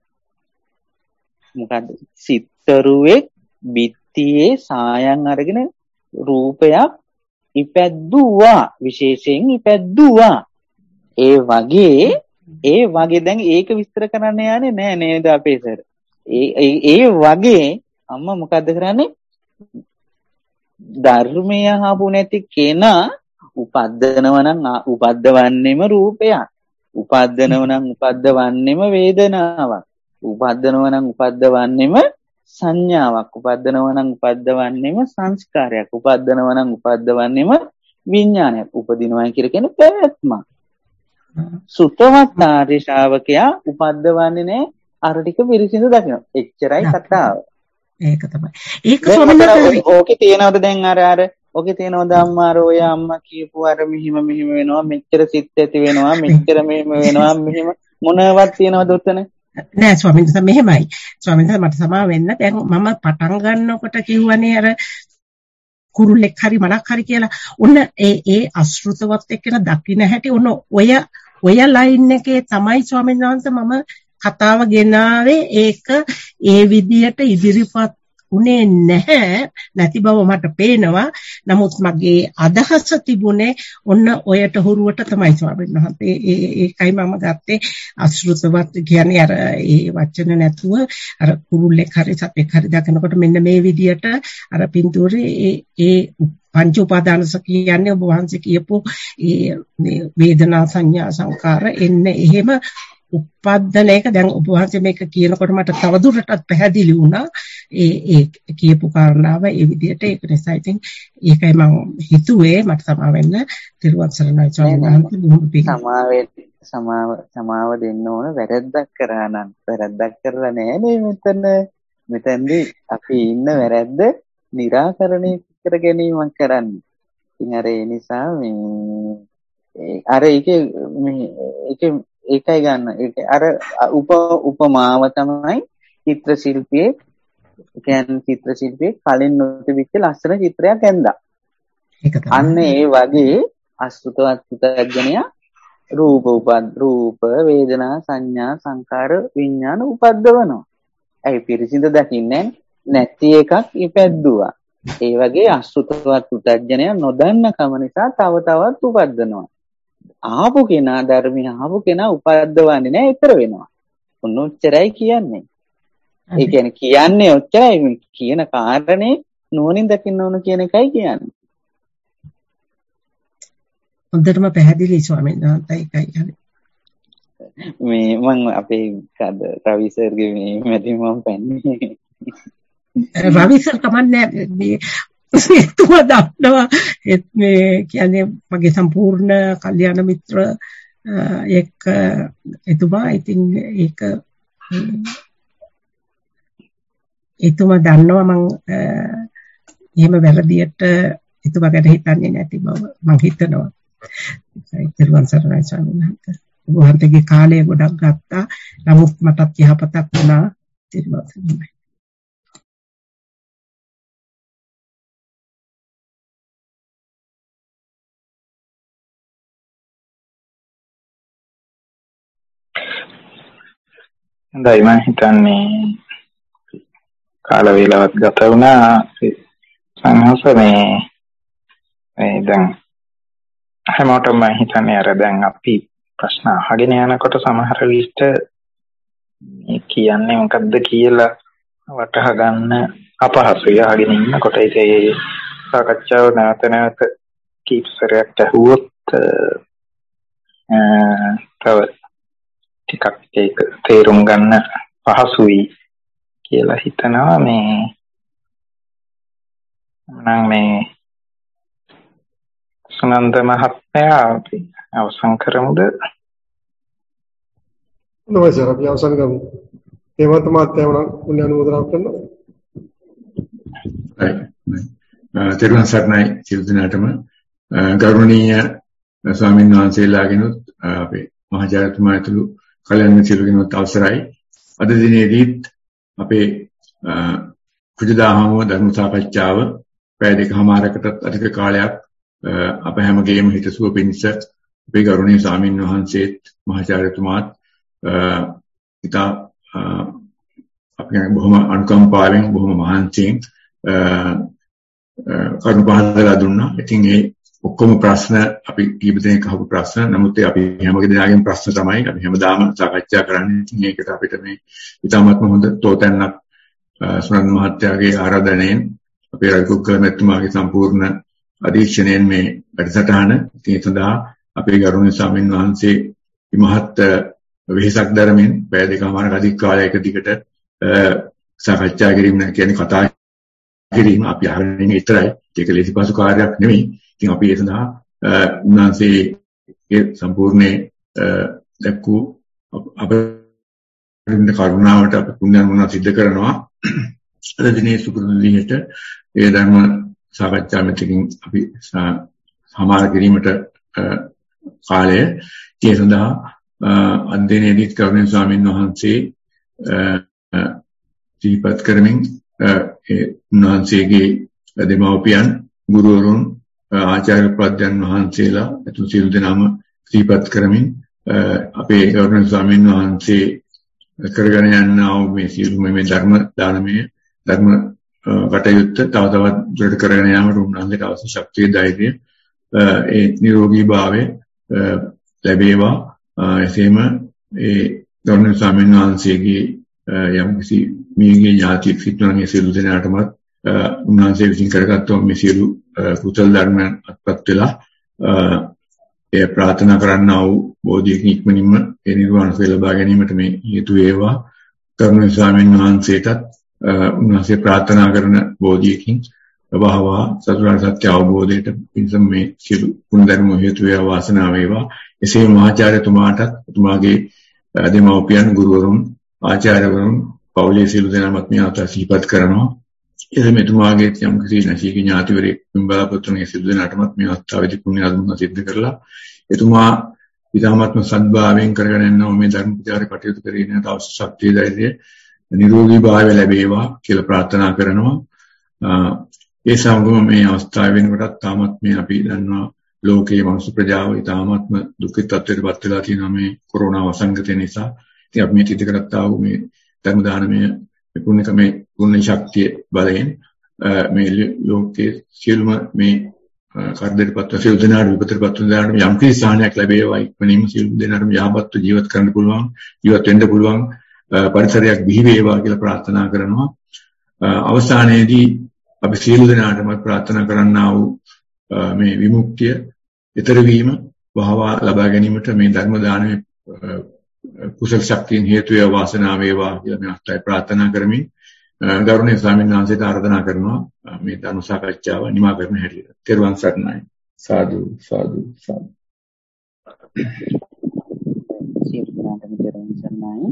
මොකද සිත්තරුවේ බිත්තියේ සායන් අරගෙන රූපයක් ඉපැද්දුවා. විශේෂයෙන් ඉපැද්දුවා. ඒ වගේ ඒ වගේ දැන් ඒක විස්තර කරන්න යන්නේ නෑ නේද අපේ සර්? ඒ ඒ වගේ අම්මා මොකද්ද කරන්නේ? ධර්මය අහපු නැති කෙනා උපද්දනව නම් උපද්දවන්නෙම රූපයක්. උපද්දනව නම් උපද්දවන්නෙම වේදනාවක්. උපද්දනව නම් උපද්දවන්නෙම සංඥාවක්. උපද්දනව නම් උපද්දවන්නෙම සංස්කාරයක්. උපද්දනව නම් උපද්දවන්නෙම විඥානයක්. උපදිනවා කියන කෙනේ පැවැත්මක්. සුතවත් ආර්ය ශ්‍රාවකයා උපද්දවන්නේ නැහැ. අර ටික පිරිසිදු දකින්න. එච්චරයි කතාව. ඒක තමයි. ඒක ස්වාමීන් ඕකේ තියෙනවද දැන් අර අර ඕකේ තියෙනවද අම්මා අර ඔය අම්මා කියපු අර මෙහිම මෙහිම වෙනවා මෙච්චර සිත් ඇති වෙනවා මෙච්චර මෙහෙම වෙනවා මෙහෙම මොනවත් තියෙනවද උතන? නෑ ස්වාමීන් වහන්සේ මෙහෙමයි. ස්වාමීන් වහන්සේ මට සමා වෙන්න. දැන් මම පටන් ගන්නකොට කිව්වනේ අර කුරුල්ලෙක් හරි මලක් හරි කියලා. ඔන්න ඒ ඒ අශෘතවත් එක්කන දකින්න හැටි ඔන්න ඔය ඔය ලයින් එකේ තමයි ස්වාමීන් වහන්සේ මම කතාව ගෙනාවේ. ඒක ඒ විදියට ඉදිරිපත් උනේ නැහැ. නැති බව මට පේනවා. නමුත් මගේ අදහස තිබුණේ ඔන්න ඔයට හුරුවට තමයි ස්වාමීන් වහන්සේ. ඒ ඒකයි මම ගත්තේ අශෘතවත් කියන්නේ අර ඒ වචන නැතුව අර කුරුල්ලෙක් හරි සතෙක් හරි දකිනකොට මෙන්න මේ විදියට අර පින්තූරේ ඒ ඒ පංච උපාදානස කියන්නේ ඔබ වහන්සේ කියපු ඒ වේදනා සංඥා සංකාර එන්නේ එහෙම උප්පද්දන එක. දැන් ඔබ වහන්සේ මේක කියනකොට මට තවදුරටත් පැහැදිලි වුණා ඒ ඒ කියපු කාරණාව ඒ විදිහට. ඒක නිසා ඉතින් ඒකයි මම හිතුවේ මට සමා වෙන්න. තිරුවන් සරණයි ස්වාමීන් වහන්සේ. බොහොම පිං. සමාව සමාව සමාව දෙන්න ඕන. වැරද්දක් කරා නම් වැරද්දක් කරලා නැහැ නේ මෙතන. මෙතනදී අපි ඉන්න වැරද්ද निराකරණය කර ගැනීමක් කරන්නේ. ඉතින් අර ඒ නිසා මේ අර ඒකේ මේ ඒකේ ඒකයි ගන්න. ඒක අර උප උපමාව තමයි චිත්‍ර ශිල්පියේ කියන්නේ චිත්‍ර ශිල්පියේ කලින් නොතිබිච්ච ලස්සන චිත්‍රයක් ඇඳලා. අන්න ඒ වගේ අසුතවත් පුතඥයා රූප උපද රූප වේදනා සංඥා සංකාර විඥාන උපද්දවනවා. ඒ පිරිසිඳ දකින්නේ නැති එකක් ඉපැද්දුවා. ඒ වගේ අසුතවත් පුතඥයා නොදන්න කම නිසා තව තවත් උපද්දනවා. ආපු කෙනා ධර්මය ආපු කෙනා උපද්දවන්නේ නැහැ, ඊතර වෙනවා. ඔන්න ඔච්චරයි කියන්නේ. ඒ කියන්නේ කියන්නේ ඔච්චරයි. කියන කාරණේ නුවණින් දකින්න ඕන කියන එකයි කියන්නේ. හොඳටම පැහැදිලි ස්වාමීන් වහන්සේ. ඒකයි හරි. මේ මම අපේ කද රවි සර්ගේ මේ මැදින් මම පන්නේ. රවි සර් කමන්නේ මේ එතුමා දන්නවා මේ කියන්නේ මගේ සම්පූර්ණ කල්යාණ මිත්‍ර එක් එතුමා. ඉතින් ඒක එතුමා දන්නවා මම එහෙම වැරදියට එතුමා ගැන හිතන්නේ නැති බව මම හිතනවා. ඒකයි සරණයි ස්වාමීන් වහන්සේ. ඔබ වහන්සේගේ කාලය ගොඩක් ගත්තා. නමුත් මටත් යහපතක් වුණා. තිරුවන් සරණයි. හොඳයි මම හිතන්නේ කාල වේලාවක් ගත වුණා. සංහස මේ මේ දැන් හැමෝටම මම හිතන්නේ අර දැන් අපි ප්‍රශ්න අහගෙන යනකොට සමහර විට මේ කියන්නේ මොකද්ද කියලා වටහා ගන්න අපහසුයි. අහගෙන ඉන්නකොට ඒ සාකච්ඡාව නැවත නැවත කීප සැරයක් ඇහුවොත් තව ටිකක් ඒක තේරුම් ගන්න පහසුයි කියලා හිතනවා. මේ නම් මේ සුනන්ද මහත්මයා අපි අවසන් කරමුද? නෑ සර් අපි අවසන් කරමු. හේමන්ත මහත්මයා වුණා පුණ්‍ය අනුමෝදනා කරනවා. right. තිරුවන් සරණයි සියලු දෙනාටම. ගෞරවනීය ස්වාමීන් වහන්සේලාගෙනුත් අපේ මහාචාර්යතුමා ඇතුළු කල්‍යාණ මිත්‍ර කෙනෙකුට අවසරයි. අද දිනේදීත් අපේ කුජදාහම ධර්ම සාකච්ඡාව පැය දෙකමාරකටත් අධික කාලයක් අප හැමගේම හිතසුව පිණිස අපේ ගෞරවනීය ස්වාමීන් වහන්සේත් මහාචාර්යතුමාත් ඉතා අපි බොහොම අනුකම්පාවෙන් බොහොම මහන්සියෙන් කරුණු පහදලා දුන්නා. ඉතින් ඒ ඔක්කොම ප්‍රශ්න අපි කීප දෙනෙක් අහපු ප්‍රශ්න. නමුත් අපි හැමගෙනාගේම ප්‍රශ්න තමයි අපි හැමදාම සාකච්ඡා කරන්නේ. ඉතින් ඒකට අපිට මේ ඉතාමත්ම හොඳ තෝතැන්නක් සුනන්ද මහත්තයාගේ ආරාධනයෙන් අපේ රජකුක්කල මැතිතුමාගේ සම්පූර්ණ අධීක්ෂණයෙන් මේ වැඩසටහන ඉතින් ඒ සඳහා අපේ ගෞරවනීය ස්වාමීන් වහන්සේ මහත් වෙහෙසක් දරමින් පැය දෙකමාරක අධික කාලයක දිගට සාකච්ඡා කිරීම කියන්නේ කතා කිරීම අපි අහගෙන ඉන්නේ විතරයි. ඒක ලේසිපහසු කාර්යයක් නෙමෙයි. ඉතින් අපි ඒ සඳහා උන්වහන්සේගේ සම්පූර්ණ දැක්කු අපේ කරුණාවට අපි පුණ්‍යානුමෝදනා සිද්ධ කරනවා. අද දිනේ සුපුරුදු විදිහට ඒ ධර්ම සාකච්ඡා මෙතකින් අපි සමාර කිරීමට කාලය ඒ සඳහා අධ්‍යයනයේදී කරුණේ ස්වාමීන් වහන්සේ දීපත් කරමින් ඒ උන්වහන්සේගේ දෙමව්පියන් ගුරුවරුන් ආචාර්ය ප්‍රඥාන් වහන්සේලා අතුළු සියලු දෙනාම දීපත් කරමින් අපේ ගෞරවනීය ස්වාමීන් වහන්සේ කරගෙන යනා වූ මේ සියලු මේ ධර්ම දානමය ධර්ම කටයුත්ත තව තවත් දුරට කරගෙන යාමට උන්වහන්සේට අවශ්‍ය ශක්තිය ධෛර්යය ඒ නිරෝගී භාවය ලැබේවා. එසේම ඒ ගෞරවනීය ස්වාමීන් වහන්සේගේ යම් කිසි මියගේ ඥාතියෙක් සිටිනවා මේ සියලු දෙනාටමත් උන්වහන්සේ විසින් කරගත්තු මේ සියලු කුසල ධර්මයන් අත්පත් වෙලා ඒ ප්‍රාර්ථනා කරන්නා වූ බෝධියකින් ඉක්මනින්ම ඒ නිර්වාණ සුවය ලබා ගැනීමට මේ හේතු වේවා. කරුණාමය ස්වාමීන් වහන්සේටත් උන්වහන්සේ ප්‍රාර්ථනා කරන බෝධියකින් වහවහ සතරාර්ය සත්‍ය අවබෝධයට පිණිස මේ සියලු ගුණ ධර්ම හේතු වේවා වාසනාව වේවා. එසේ මහාචාර්යතුමාටත් එතුමාගේ දෙමව්පියන් ගුරුවරුන් ආචාර්යවරුන් පවුලේ සියලු දෙනාමත් මේ අවස්ථාව සිහිපත් කරනවා. එසේම එතුමාගේ යම් කිසි නැසීගේ ඥාතිවරයෙක් බලාපොරොත්තුනේ සියලු දෙනාටමත් මේ අවස්ථාවේදී පුණ්‍ය අනුමෝදනා සිද්ධ කරලා එතුමා විධාමත්ම සද්භාවයෙන් කරගෙන යන මේ ධර්ම ප්‍රචාර කටයුතු කරගෙන අවශ්‍ය ශක්තිය ධෛර්යය නිරෝගී භාවය ලැබේවා කියලා ප්‍රාර්ථනා කරනවා. ඒ සමගම මේ අවස්ථාව වෙනකොටත් තාමත් මේ අපි දන්නවා ලෝකයේ මනුස්ස ප්‍රජාව ඉතාමත්ම දුක්ඛිත තත්ත්වයට පත් වෙලා තියෙනවා මේ කොරෝනා වසංගතය නිසා. ඉතින් අපි මේ සිද්ධ කරත්තා වූ මේ ධර්ම දානමය පුණ්‍යක මේ පුණ්‍ය ශක්තිය බලයෙන් මේ ලෝකයේ සියලුම මේ කාර්යයටපත් සියලු දෙනාට විපතටපත් වෙනාට යම් කිසි සාහනයක් ලැබේවා. ඉක්මනින්ම සියලු දෙනාටම යහපත්ව ජීවත් කරන්න පුළුවන් ජීවත් වෙන්න පුළුවන් පරිසරයක් බිහි වේවා කියලා ප්‍රාර්ථනා කරනවා. අවසානයේදී අපි සියලු දෙනාටම ප්‍රාර්ථනා කරන්නා වූ මේ විමුක්තිය ඊතර වීම වහවා ලබා ගැනීමට මේ ධර්ම දානමය කුසල ශක්තියින් හේතු වේවා වාසනාව වේවා කියලා මේ අත්යි ප්‍රාර්ථනා කරමින් ගෞරවනීය ස්වාමීන් වහන්සේට ආරාධනා කරනවා මේ ධර්ම සාකච්ඡාව නිමා කරන හැටියට. තෙරුවන් සරණයි. සාදු සාදු සාදු. සියලු දෙනාටම තෙරුවන් සරණයි.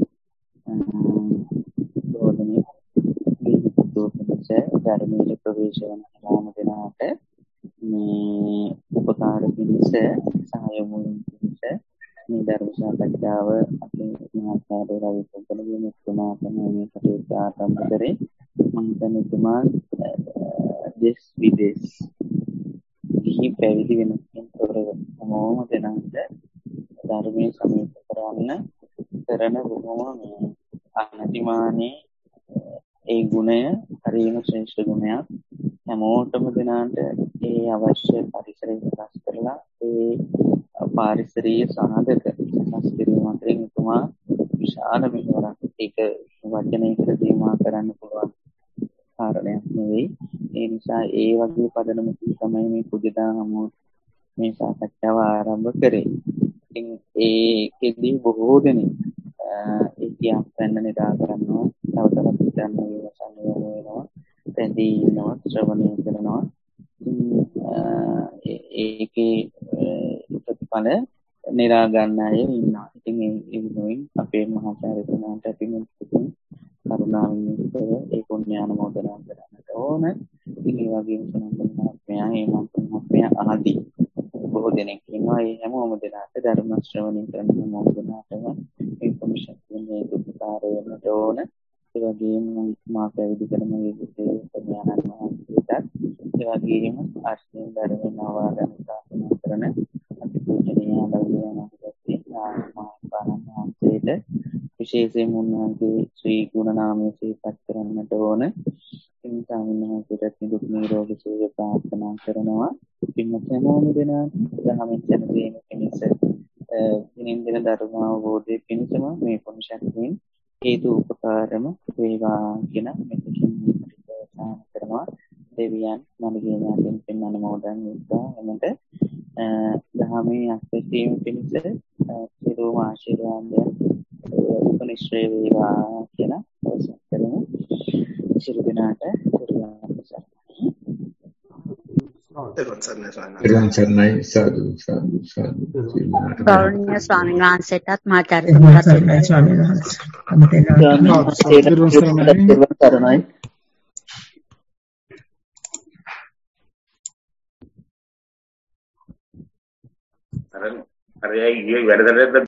ගෞරවනීය දෝපනසේ ධර්මයේ ප්‍රවේශ වන නාම දෙනාට මේ උපකාර පිණිස සහයෝගයෙන් පිණිස මේ ධර්ම සාකච්ඡාව අපේ මහාචාර්ය රවිචන්ද්‍රගේ මුතුමාට මේ කටයුතු ආරම්භ කරේ. මම හිතන්නේ තුමා දේශ විදේශ ගිහි පැවිදි වෙන කෙනෙකුට මොම දෙනාට ධර්මයේ සමීප කරන්න කරන බොහොම අනතිමානී ඒ ගුණය හරිම ශ්‍රේෂ්ඨ ගුණයක්. හැමෝටම දෙනාට ඒ අවශ්‍ය පරිසරය සකස් කරලා ඒ පාරිසරීය සාධක සකස් කිරීම අතරින් තුමා විශාල මෙහෙවරක් ඒක වචනයකට සීමා කරන්න පුළුවන් කාරණයක් නෙවෙයි. ඒ නිසා ඒ වගේ පදනමකින් තමයි මේ කුජදාහම මේ සාකච්ඡාව ආරම්භ කරේ. ඉතින් ඒකෙදී බොහෝ දෙනෙක් ඒ කියක් ගන්න නිදා කරනවා, තව තවත් ගන්න වේවසන් වෙනවා, පැදී ඉන්නවා, ශ්‍රවණය කරනවා. ඒකේ ප්‍රතිඵල නිරා ගන්න අය ඉන්නවා. ඉතින් ඒ වෙනුවෙන් අපේ මහාචාර්යතුමාට අපි මුලින්ම කරුණාවෙන් යුක්තව ඒ පුණ්‍ය අනුමෝදනා කරන්නට ඕන. ඉතින් ඒ වගේම සනන්ද මහත්මයා, හේමන්ත මහත්මයා ආදී බොහෝ දෙනෙක් ඉන්නවා. ඒ හැමෝම දෙනාට ධර්ම ශ්‍රවණය කරන හැමෝම දෙනාටම මේ මේ උපකාර වෙන්නට ඕන. ඒ වගේම මා පැවිදි කරන මේ කුසල ඥානන් වහන්සේටත් ඒ වගේම අර්ථයෙන් ධර්මයෙන් ආවාදන ප්‍රාර්ථනා කරන අතිපූජනීය ආනන්දයන්වහන්සේ ආත්මාපාන වහන්සේට විශේෂයෙන් උන්වහන්සේ ශ්‍රී ගුණ නාමයේ සිහිපත් කරන්නට ඕන. ඉන් සාමිනහසට නිදුක් නිරෝගී සුවය ප්‍රාර්ථනා කරනවා. පින්වත් හැමෝම දෙනාට දහමින් සැනසීම පිණිස දිනින් දින ධර්ම අවබෝධය පිණිසම මේ පුණ්‍ය ශක්තියෙන් හේතු උපකාරම වේවා කියන මෙතකින් ප්‍රාර්ථනා කරනවා. දෙවියන් මනගේ ඥාතීන් පින් අනුමෝදන් වෙත්වා. එමෙත දහමේ අත්දැකීම පිණිස සියලුම ආශිර්වාදයන් උපනිශ්‍රේ වේවා කියලා ප්‍රාර්ථනා කරමු. සියලු දෙනාට සර්ණයි සාදු සාදු සාදු. ගෞරවනීය ස්වාමීන් වහන්සේටත් මාචාර්ය ස්වාමීන් වහන්සේ අර අර ඊයේ වැඩ කරද්දී